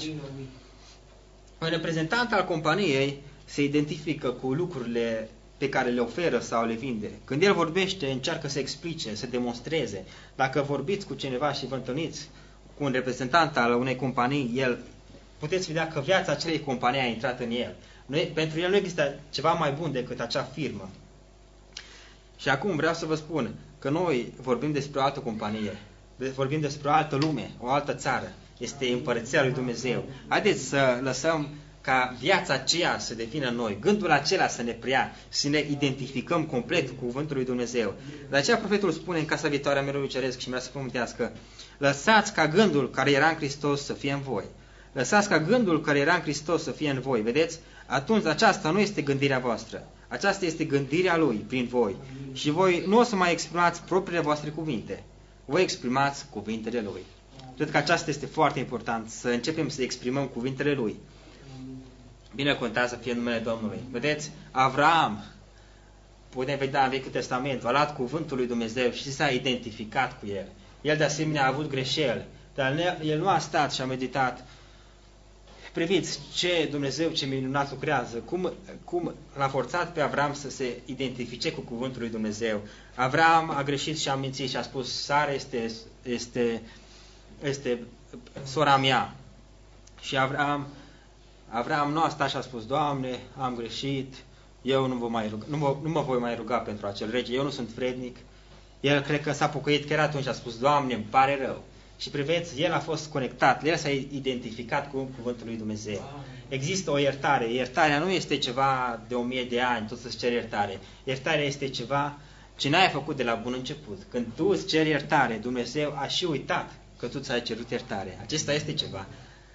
Speaker 1: Un reprezentant al companiei se identifică cu lucrurile pe care le oferă sau le vinde. Când el vorbește, încearcă să explice, să demonstreze. Dacă vorbiți cu cineva și vă întâlniți cu un reprezentant al unei companii, el, puteți vedea că viața acelei companii a intrat în el. Nu, pentru el nu există ceva mai bun decât acea firmă. Și acum vreau să vă spun că noi vorbim despre o altă companie, vorbim despre o altă lume, o altă țară. Este împărăția lui Dumnezeu. Haideți să lăsăm ca viața aceea să defină noi, gândul acela să ne preia, să ne identificăm complet cu cuvântul lui Dumnezeu. De aceea profetul spune în casa viitoare a Merelui Ceresc și mi-a să pământească, lăsați ca gândul care era în Hristos să fie în voi. Lăsați ca gândul care era în Hristos să fie în voi. Vedeți? Atunci aceasta nu este gândirea voastră. Aceasta este gândirea Lui prin voi. Și voi nu o să mai exprimați propriile voastre cuvinte. Voi exprimați cuvintele Lui. Cred că aceasta este foarte important, să începem să exprimăm cuvintele Lui. Binecuvântat să fie numele Domnului. Vedeți? Avraam, putem vedea în Vechiul Testament, a luat cuvântul lui Dumnezeu și s-a identificat cu el. El de asemenea a avut greșeli, dar el nu a stat și a meditat. Priviți ce Dumnezeu, ce minunat lucrează, cum, cum l-a forțat pe Avram să se identifice cu cuvântul lui Dumnezeu. Avram a greșit și a mințit și a spus, Sara este, este, este sora mea. Și Avram, Avram nu a stat și a spus, Doamne, am greșit, eu nu, vă mai ruga, nu, mă, nu mă voi mai ruga pentru acel rege, eu nu sunt vrednic. El cred că s-a pocăit chiar atunci, a spus, Doamne, îmi pare rău. Și priveți, el a fost conectat, el s-a identificat cu cuvântul lui Dumnezeu. Există o iertare. Iertarea nu este ceva de o mie de ani, tot să-ți ceri iertare. Iertarea este ceva ce n-ai făcut de la bun început. Când tu îți ceri iertare, Dumnezeu a și uitat că tu ți-ai cerut iertare. Acesta este ceva.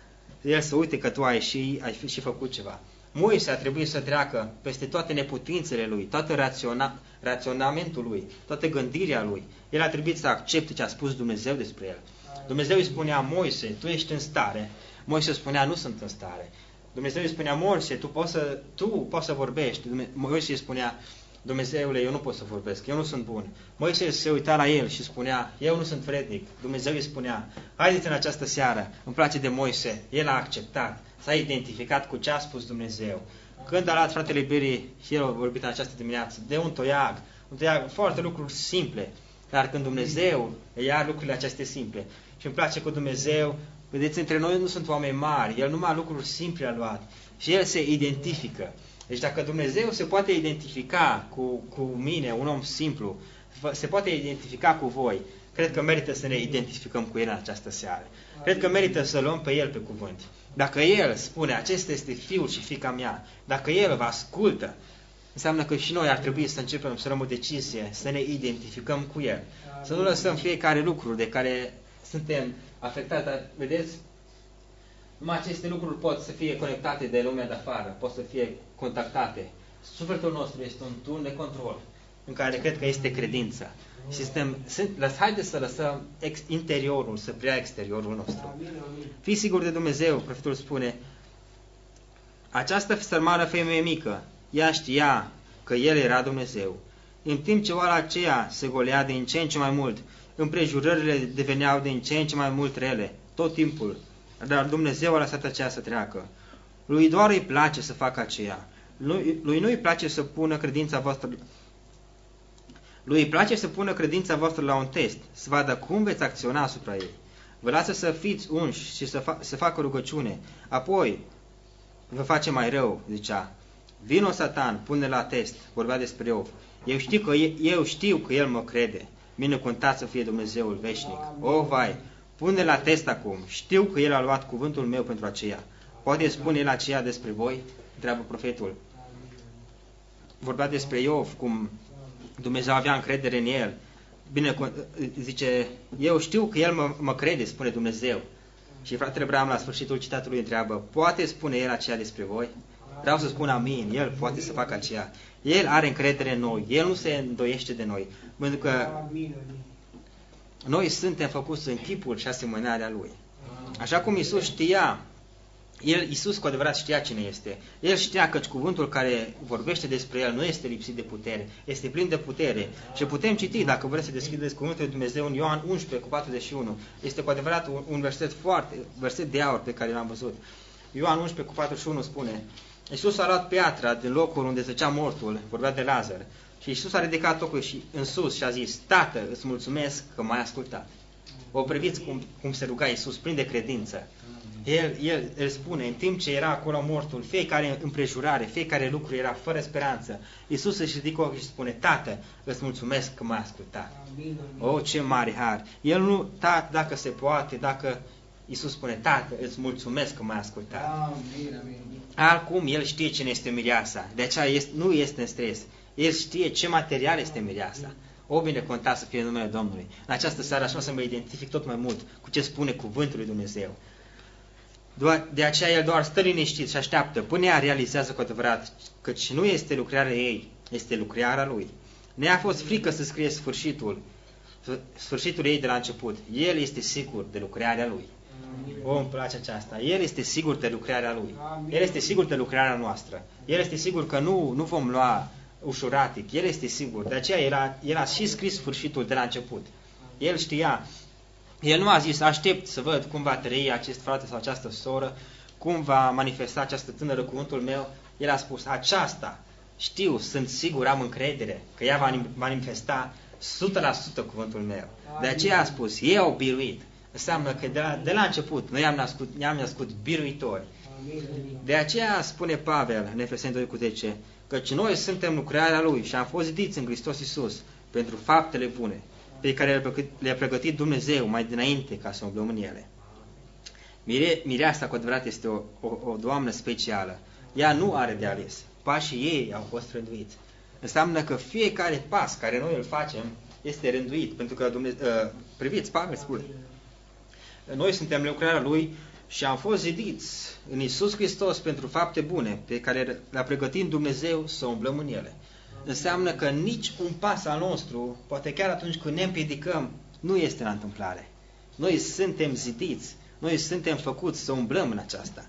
Speaker 1: El să uite că tu ai și, ai și făcut ceva. Moise a trebuit să treacă peste toate neputințele lui, toată raționa, raționamentul lui, toată gândirea lui. El a trebuit să accepte ce a spus Dumnezeu despre el. Dumnezeu îi spunea, Moise, tu ești în stare. Moise spunea, nu sunt în stare. Dumnezeu îi spunea, Moise, tu poți să, tu poți să vorbești. Moise îi spunea, Dumnezeule, eu nu pot să vorbesc, eu nu sunt bun. Moise se uita la el și spunea, eu nu sunt vrednic. Dumnezeu îi spunea, haideți în această seară, îmi place de Moise. El a acceptat, s-a identificat cu ce a spus Dumnezeu. Când a luat fratele Beri, și el a vorbit în această dimineață, de un toiag, un toiag, foarte lucruri simple. Dar când Dumnezeu ia lucrurile acestea simple și îmi place cu Dumnezeu, vedeți, între noi nu sunt oameni mari, El numai lucruri simple a luat și El se identifică. Deci dacă Dumnezeu se poate identifica cu, cu mine, un om simplu, se poate identifica cu voi, cred că merită să ne identificăm cu El în această seară. Cred că merită să luăm pe El pe cuvânt. Dacă El spune, acesta este fiul și fiica mea, dacă El vă ascultă, înseamnă că și noi ar trebui să începem să luăm o decizie, să ne identificăm cu El. Să nu lăsăm fiecare lucru de care suntem afectați. Vedeți? Numai aceste lucruri pot să fie conectate de lumea de afară, pot să fie contactate. Sufletul nostru este un tun de control în care cred că este credința. Și suntem, sunt, lăs, haideți să lăsăm ex, interiorul, să preia exteriorul nostru. Fii sigur de Dumnezeu, profetul spune, această sărmană femeie mică, ea știa că El era Dumnezeu. În timp ce oala aceea se golea din ce în ce mai mult, împrejurările deveneau din ce în ce mai mult rele, tot timpul. Dar Dumnezeu a lăsat aceea să treacă. Lui doar îi place să facă aceea. Lui, lui nu îi place să pună credința voastră Lui îi place să pună credința voastră la un test, să vadă cum veți acționa asupra ei. Vă lasă să fiți unși și să, fa să facă rugăciune. Apoi vă face mai rău, zicea. Vino Satan, pune la test, vorbea despre eu. Eu știu că, eu știu că el mă crede. Binecuvântat să fie Dumnezeul veșnic. O, vai, pune la test acum. Știu că el a luat cuvântul meu pentru aceea. Poate spune el aceea despre voi? Întreabă profetul. Vorbea despre Iov, cum Dumnezeu avea încredere în el. Bine, zice, eu știu că el mă, mă crede, spune Dumnezeu. Și fratele Abraham la sfârșitul citatului întreabă, poate spune el aceea despre voi? Vreau să spun amin, el poate să facă aceea. El are încredere în noi, el nu se îndoiește de noi, pentru că noi suntem făcuți în chipul și asemănarea lui. Așa cum Iisus știa, el, Iisus cu adevărat știa cine este. El știa că cuvântul care vorbește despre el nu este lipsit de putere, este plin de putere. Și putem citi, dacă vreți să deschideți cuvântul lui Dumnezeu în Ioan unsprezece cu patruzeci și unu. Este cu adevărat un, un verset foarte, verset de aur pe care l-am văzut. Ioan unsprezece cu patruzeci și unu spune, Iisus a luat piatra din locul unde zăcea mortul, vorbea de Lazar, și Iisus a ridicat tocul și, în sus și a zis, Tată, îți mulțumesc că m-ai ascultat. O priviți cum, cum se ruga Iisus, plin de credință. El, el, el spune, în timp ce era acolo mortul, fiecare împrejurare, fiecare lucru era fără speranță. Iisus își ridică ochii și spune, Tată, îți mulțumesc că m-ai ascultat. O, ce mare har! El nu, Tată, dacă se poate, dacă Iisus spune, Tată, îți mulțumesc că m-ai ascultat. Acum el știe cine este mireasa, de aceea este, nu este în stres. El știe ce material este mireasa. O, binecuvântat să fie numele Domnului. În această seară așa să mă identific tot mai mult cu ce spune cuvântul lui Dumnezeu. De aceea el doar stă liniștit și așteaptă până ea realizează cu adevărat, căci nu este lucrarea ei, este lucrarea lui. Ne-a fost frică să scrie sfârșitul, sfârșitul ei de la început. El este sigur de lucrarea lui. O, îmi place aceasta. El este sigur de lucrarea lui. El este sigur de lucrarea noastră. El este sigur că nu, nu vom lua ușuratic. El este sigur. De aceea el a, el a și scris sfârșitul de la început. El știa. El nu a zis, aștept să văd cum va trăi acest frate sau această soră, cum va manifesta această tânără cuvântul meu. El a spus, aceasta, știu, sunt sigur, am încredere că ea va manifesta o sută la sută cuvântul meu. De aceea a spus, ei au biruit. Înseamnă că de la, de la început noi am născut, ne-am născut biruitori. De aceea spune Pavel în Efeseni doi cu zece, căci noi suntem lucrarea Lui și am fost zidiți în Hristos Iisus pentru faptele bune, pe care le-a pregătit Dumnezeu mai dinainte ca să umblăm în ele. Mire, mireasa cu adevărat este o, o, o doamnă specială. Ea nu are de ales. Pașii ei au fost rânduiți. Înseamnă că fiecare pas care noi îl facem este rânduit, pentru că Dumnezeu, uh, priviți, Pavel spune, noi suntem lucrarea Lui și am fost zidiți în Iisus Hristos pentru fapte bune pe care le-a pregătit Dumnezeu să umblăm în ele. Înseamnă că nici un pas al nostru, poate chiar atunci când ne împiedicăm, nu este la întâmplare. Noi suntem zidiți, noi suntem făcuți să umblăm în aceasta.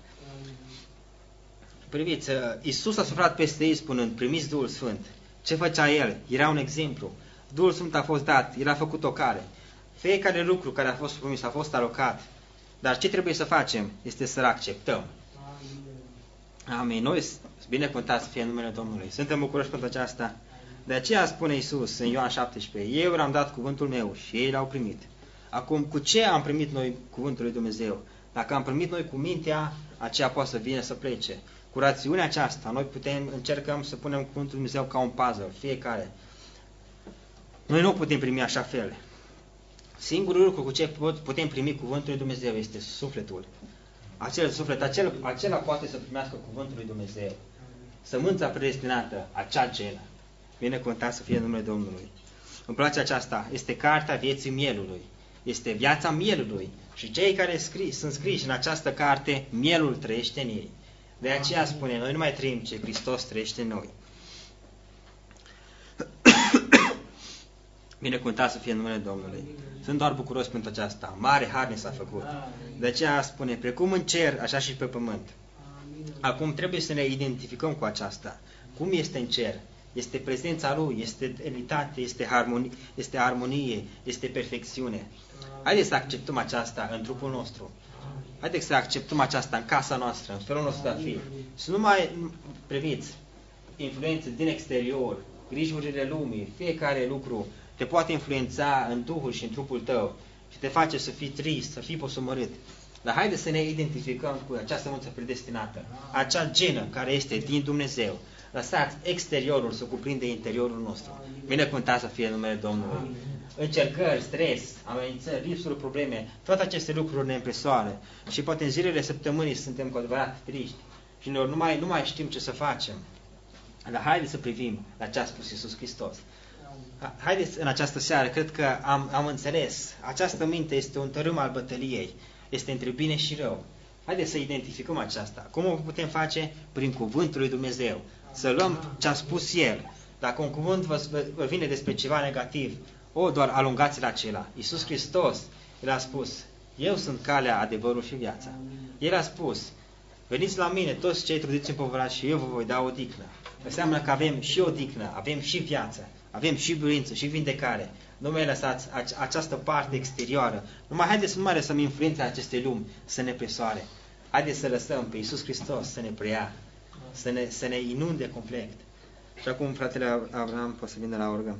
Speaker 1: Priviți, Iisus a suflat peste ei spunând, primiți Duhul Sfânt. Ce făcea El? Era un exemplu. Duhul Sfânt a fost dat, El a făcut o cale. Fiecare lucru care a fost promis a fost alocat. Dar ce trebuie să facem? Este să-L acceptăm. Amin. Noi, binecuvântat să fie numele Domnului. Suntem bucuroși pentru aceasta. De aceea spune Iisus în Ioan șaptesprezece, eu le-am dat cuvântul meu și ei l-au primit. Acum, cu ce am primit noi cuvântul lui Dumnezeu? Dacă am primit noi cu mintea, aceea poate să vină să plece. Cu rațiunea aceasta, noi putem, încercăm să punem cuvântul lui Dumnezeu ca un puzzle, fiecare. Noi nu putem primi așa fel. Singurul lucru cu ce putem primi cuvântul lui Dumnezeu este sufletul. Acel suflet, acel, acela poate să primească cuvântul lui Dumnezeu. Sămânța predestinată, acea genă. Binecuvântat să fie numele Domnului. Îmi place aceasta. Este cartea vieții mielului. Este viața mielului. Și cei care scri, sunt scriși în această carte, mielul trăiește în ei. De aceea spune, noi nu mai trăim, ci Hristos trăiește în noi. Binecuvântat să fie numele Domnului. Sunt doar bucuros pentru aceasta. Mare har ne s-a făcut. De aceea spune, precum în cer, așa și pe pământ. Acum trebuie să ne identificăm cu aceasta. Cum este în cer? Este prezența Lui, este elitate, este armonie, este armonie, este perfecțiune. Haideți să acceptăm aceasta în trupul nostru. Haideți să acceptăm aceasta în casa noastră, în felul nostru de a fi. Să nu mai priviți influențe din exterior, grijurile lumii, fiecare lucru te poate influența în Duhul și în trupul tău și te face să fii trist, să fii posomorât. Dar haideți să ne identificăm cu această sămânță predestinată, acea genă care este din Dumnezeu. Lăsați exteriorul să cuprinde interiorul nostru. Binecuvântat să fie numele Domnului. Încercări, stres, amenințări, lipsuri, probleme, toate aceste lucruri ne impresoară. Și poate în zilele săptămânii suntem cu adevărat triști și noi nu mai, nu mai știm ce să facem. Dar haideți să privim la ce a spus Iisus Hristos. Haideți în această seară, cred că am, am înțeles. Această minte este un tărâm al bătăliei. Este între bine și rău. Haideți să identificăm aceasta. Cum o putem face? Prin cuvântul lui Dumnezeu. Să luăm ce a spus El. Dacă un cuvânt vă, vă vine despre ceva negativ, o, doar alungați la acela. Iisus Hristos, El a spus, eu sunt calea, adevărul și viața. El a spus, veniți la mine toți cei trudiți împovărați și eu vă voi da o dihnă. Înseamnă că avem și o dihnă, avem și viață, avem și biruință, și vindecare. Nu mai lăsați această parte exterioară. Nu mai haideți să nu mai lăsăm influența acestei lumi să ne presoare. Haideți să lăsăm pe Iisus Hristos să ne preia, să ne, să ne inunde complet. Și acum fratele Avram poate să vină la orgă.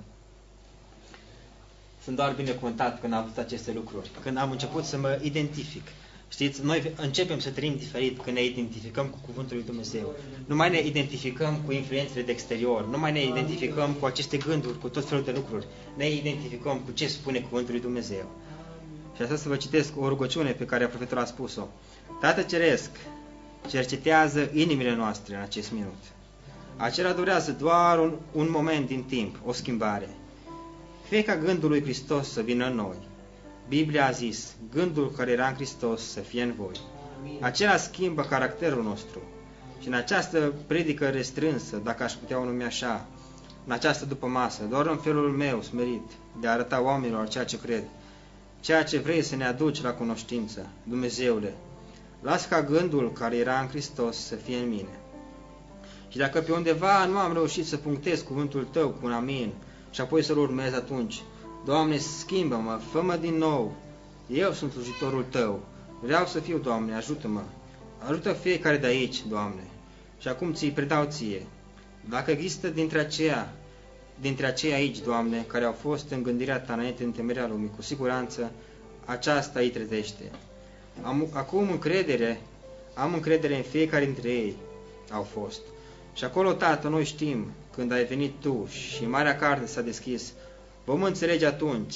Speaker 1: Sunt doar binecuvântat când am văzut aceste lucruri. Când am început să mă identific. Știți, noi începem să trăim diferit când ne identificăm cu Cuvântul lui Dumnezeu. Nu mai ne identificăm cu influențele de exterior, nu mai ne identificăm cu aceste gânduri, cu tot felul de lucruri. Ne identificăm cu ce spune Cuvântul lui Dumnezeu. Și asta să vă citesc o rugăciune pe care profetul a spus-o. Tată Ceresc, cercetează inimile noastre în acest minut. Acela durează doar un, un moment din timp, o schimbare. Fie ca gândul lui Hristos să vină în noi. Biblia a zis, gândul care era în Hristos să fie în voi. Acela schimbă caracterul nostru. Și în această predică restrânsă, dacă aș putea o numi așa, în această dupămasă, doar în felul meu smerit, de a arăta oamenilor ceea ce cred, ceea ce vrei să ne aduci la cunoștință, Dumnezeule, las ca gândul care era în Hristos să fie în mine. Și dacă pe undeva nu am reușit să punctez cuvântul Tău cu un amin și apoi să-l urmez atunci, Doamne, schimbă-mă, fă-mă din nou. Eu sunt slujitorul Tău. Vreau să fiu, Doamne, ajută-mă. Ajută fiecare de aici, Doamne. Și acum ți-i predau Ție. Dacă există dintre aceia, dintre aceia aici, Doamne, care au fost în gândirea Ta înainte în temerea lumii, cu siguranță aceasta îi trezește. Am, acum încredere, am încredere în fiecare dintre ei au fost. Și acolo, Tată, noi știm, când ai venit Tu și marea carte s-a deschis, vom înțelege atunci.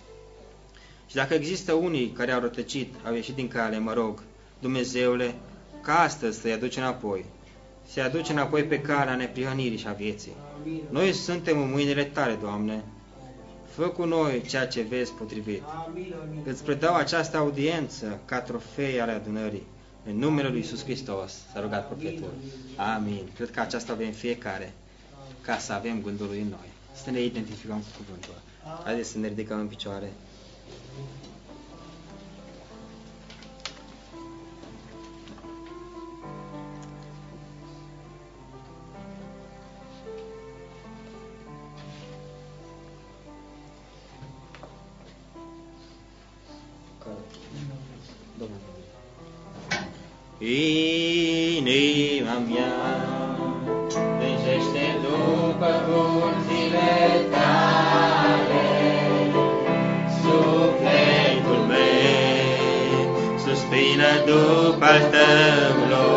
Speaker 1: Și dacă există unii care au rătăcit, au ieșit din cale, mă rog, Dumnezeule, ca astăzi să-i aduci înapoi, să-i aduci înapoi pe calea neprihănirii și a vieții. Noi suntem în mâinile Tale, Doamne. Fă cu noi ceea ce vezi potrivit. Îți predau această audiență ca trofei ale adunării. În numele Lui Iisus Hristos s-a rugat profetul. Amin. Cred că aceasta avem fiecare, ca să avem gândul Lui în noi. Să ne identificăm cu cuvântul. Haideți să ne ridicăm în picioare. Inima mea plângește după curțile Tale, sufletul meu suspină după al Tău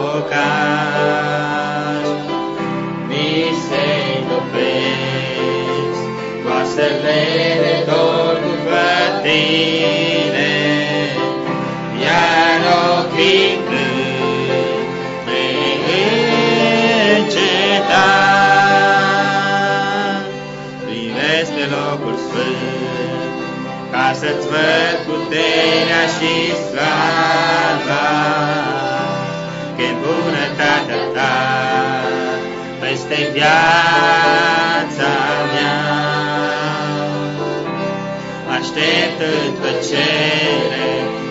Speaker 1: locaș. Mi se topesc oasele de dor după Tine, iar ochii locul sfânt, ca să-ți văd puterea și slava, că-n bunătatea Ta peste viața mea. Aștept în tăcere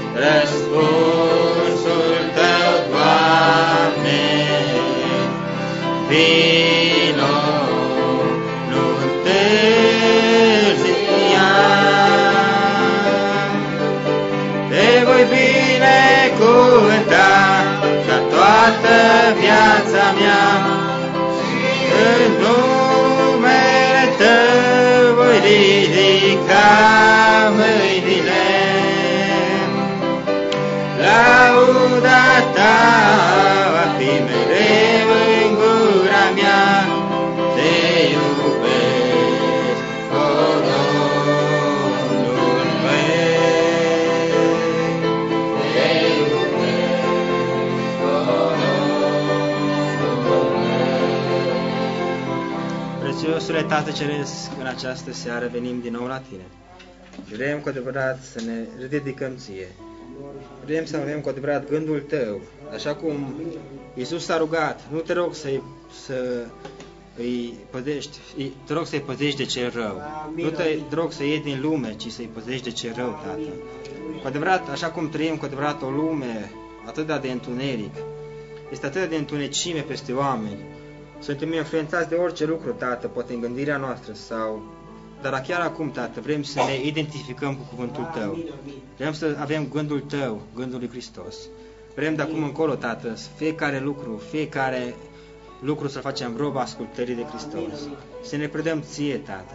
Speaker 1: răspunsul Tău, Doamne, vino ridica mâinile, lauda ta va fi mereu în gura mea, te iubesc, o Domnul meu, te iubesc, o Domnul meu. Prețiosule Tată Ceresc, în această seară venim din nou la Tine. Vrem cu adevărat să ne ridicăm Ție. Vrem să avem cu adevărat gândul Tău, așa cum Iisus s-a rugat. Nu te rog să-i, să îi păzești, te rog să-i păzești de cel rău. Nu te rog să iei din lume, ci să-i păzești de cel rău, Tată. Cu adevărat, așa cum trăim cu adevărat o lume atât de întuneric, este atât de întunecime peste oameni. Suntem influențați de orice lucru, Tată, poate în gândirea noastră sau... Dar chiar acum, Tată, vrem să ne identificăm cu cuvântul Tău. Vrem să avem gândul Tău, gândul lui Hristos. Vrem de acum încolo, Tată, fiecare lucru, fiecare lucru să facem roba ascultării de Hristos. Să ne predăm Ție, Tată.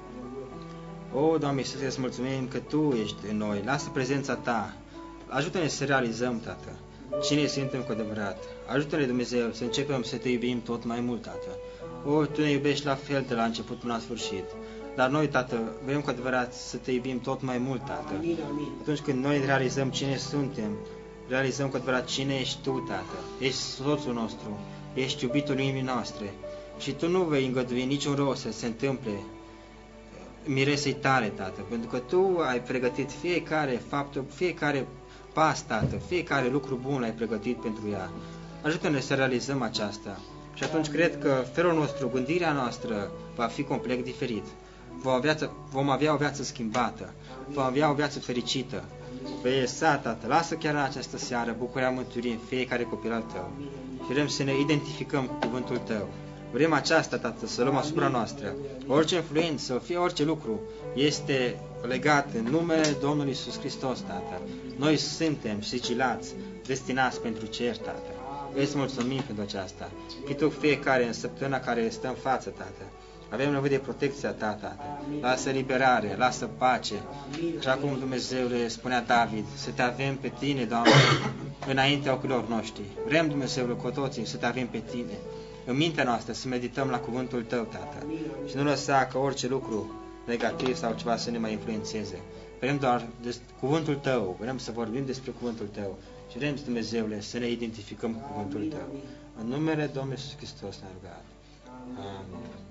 Speaker 1: O, Doamne Iisuse, îți mulțumim că Tu ești în noi. Lasă prezența Ta. Ajută-ne să realizăm, Tată, cine suntem cu adevărat. Ajută-ne, Dumnezeu, să începem să Te iubim tot mai mult, Tată. O, Tu ne iubești la fel de la început până la sfârșit. Dar noi, Tată, vrem cu adevărat să Te iubim tot mai mult, Tată. Atunci când noi realizăm cine suntem, realizăm cu adevărat cine ești Tu, Tată. Ești soțul nostru, ești iubitul inimii noastre. Și Tu nu vei îngădui niciun rău să se întâmple miresei Tale, Tată, pentru că Tu ai pregătit fiecare faptă, fiecare pas, Tată, fiecare lucru bun l-ai pregătit pentru ea. Ajută-ne să realizăm aceasta. Și atunci cred că felul nostru, gândirea noastră va fi complet diferit. Vom avea, vom avea o viață schimbată, vom avea o viață fericită. Vei lăsa, Tată, lasă chiar în această seară bucuria mântuirii în fiecare copil al Tău. Și vrem să ne identificăm cu cuvântul Tău. Vrem aceasta, Tată, să luăm asupra noastră. Orice influență, fie orice lucru, este legat în numele Domnului Iisus Hristos, Tată. Noi suntem sicilați, destinați pentru cer, Tată. Îți mulțumim pentru aceasta. Că Tu fiecare în săptămâna care stă în față, Tată. Avem nevoie de protecția Ta, Tată. Lasă liberare, lasă pace. Așa cum Dumnezeu le spunea David, să Te avem pe Tine, Doamne, înaintea ochilor noștri. Vrem, Dumnezeu, cu toții să Te avem pe Tine. În mintea noastră să medităm la cuvântul Tău, Tată. Și nu lăsa ca orice lucru negativ sau ceva să ne mai influențeze. Vrem doar cuvântul Tău, vrem să vorbim despre cuvântul Tău. Și vrem, Dumnezeule, să ne identificăm cu cuvântul Tău. În numele Domnului Iisus Hristos ne-a rugat. Amin.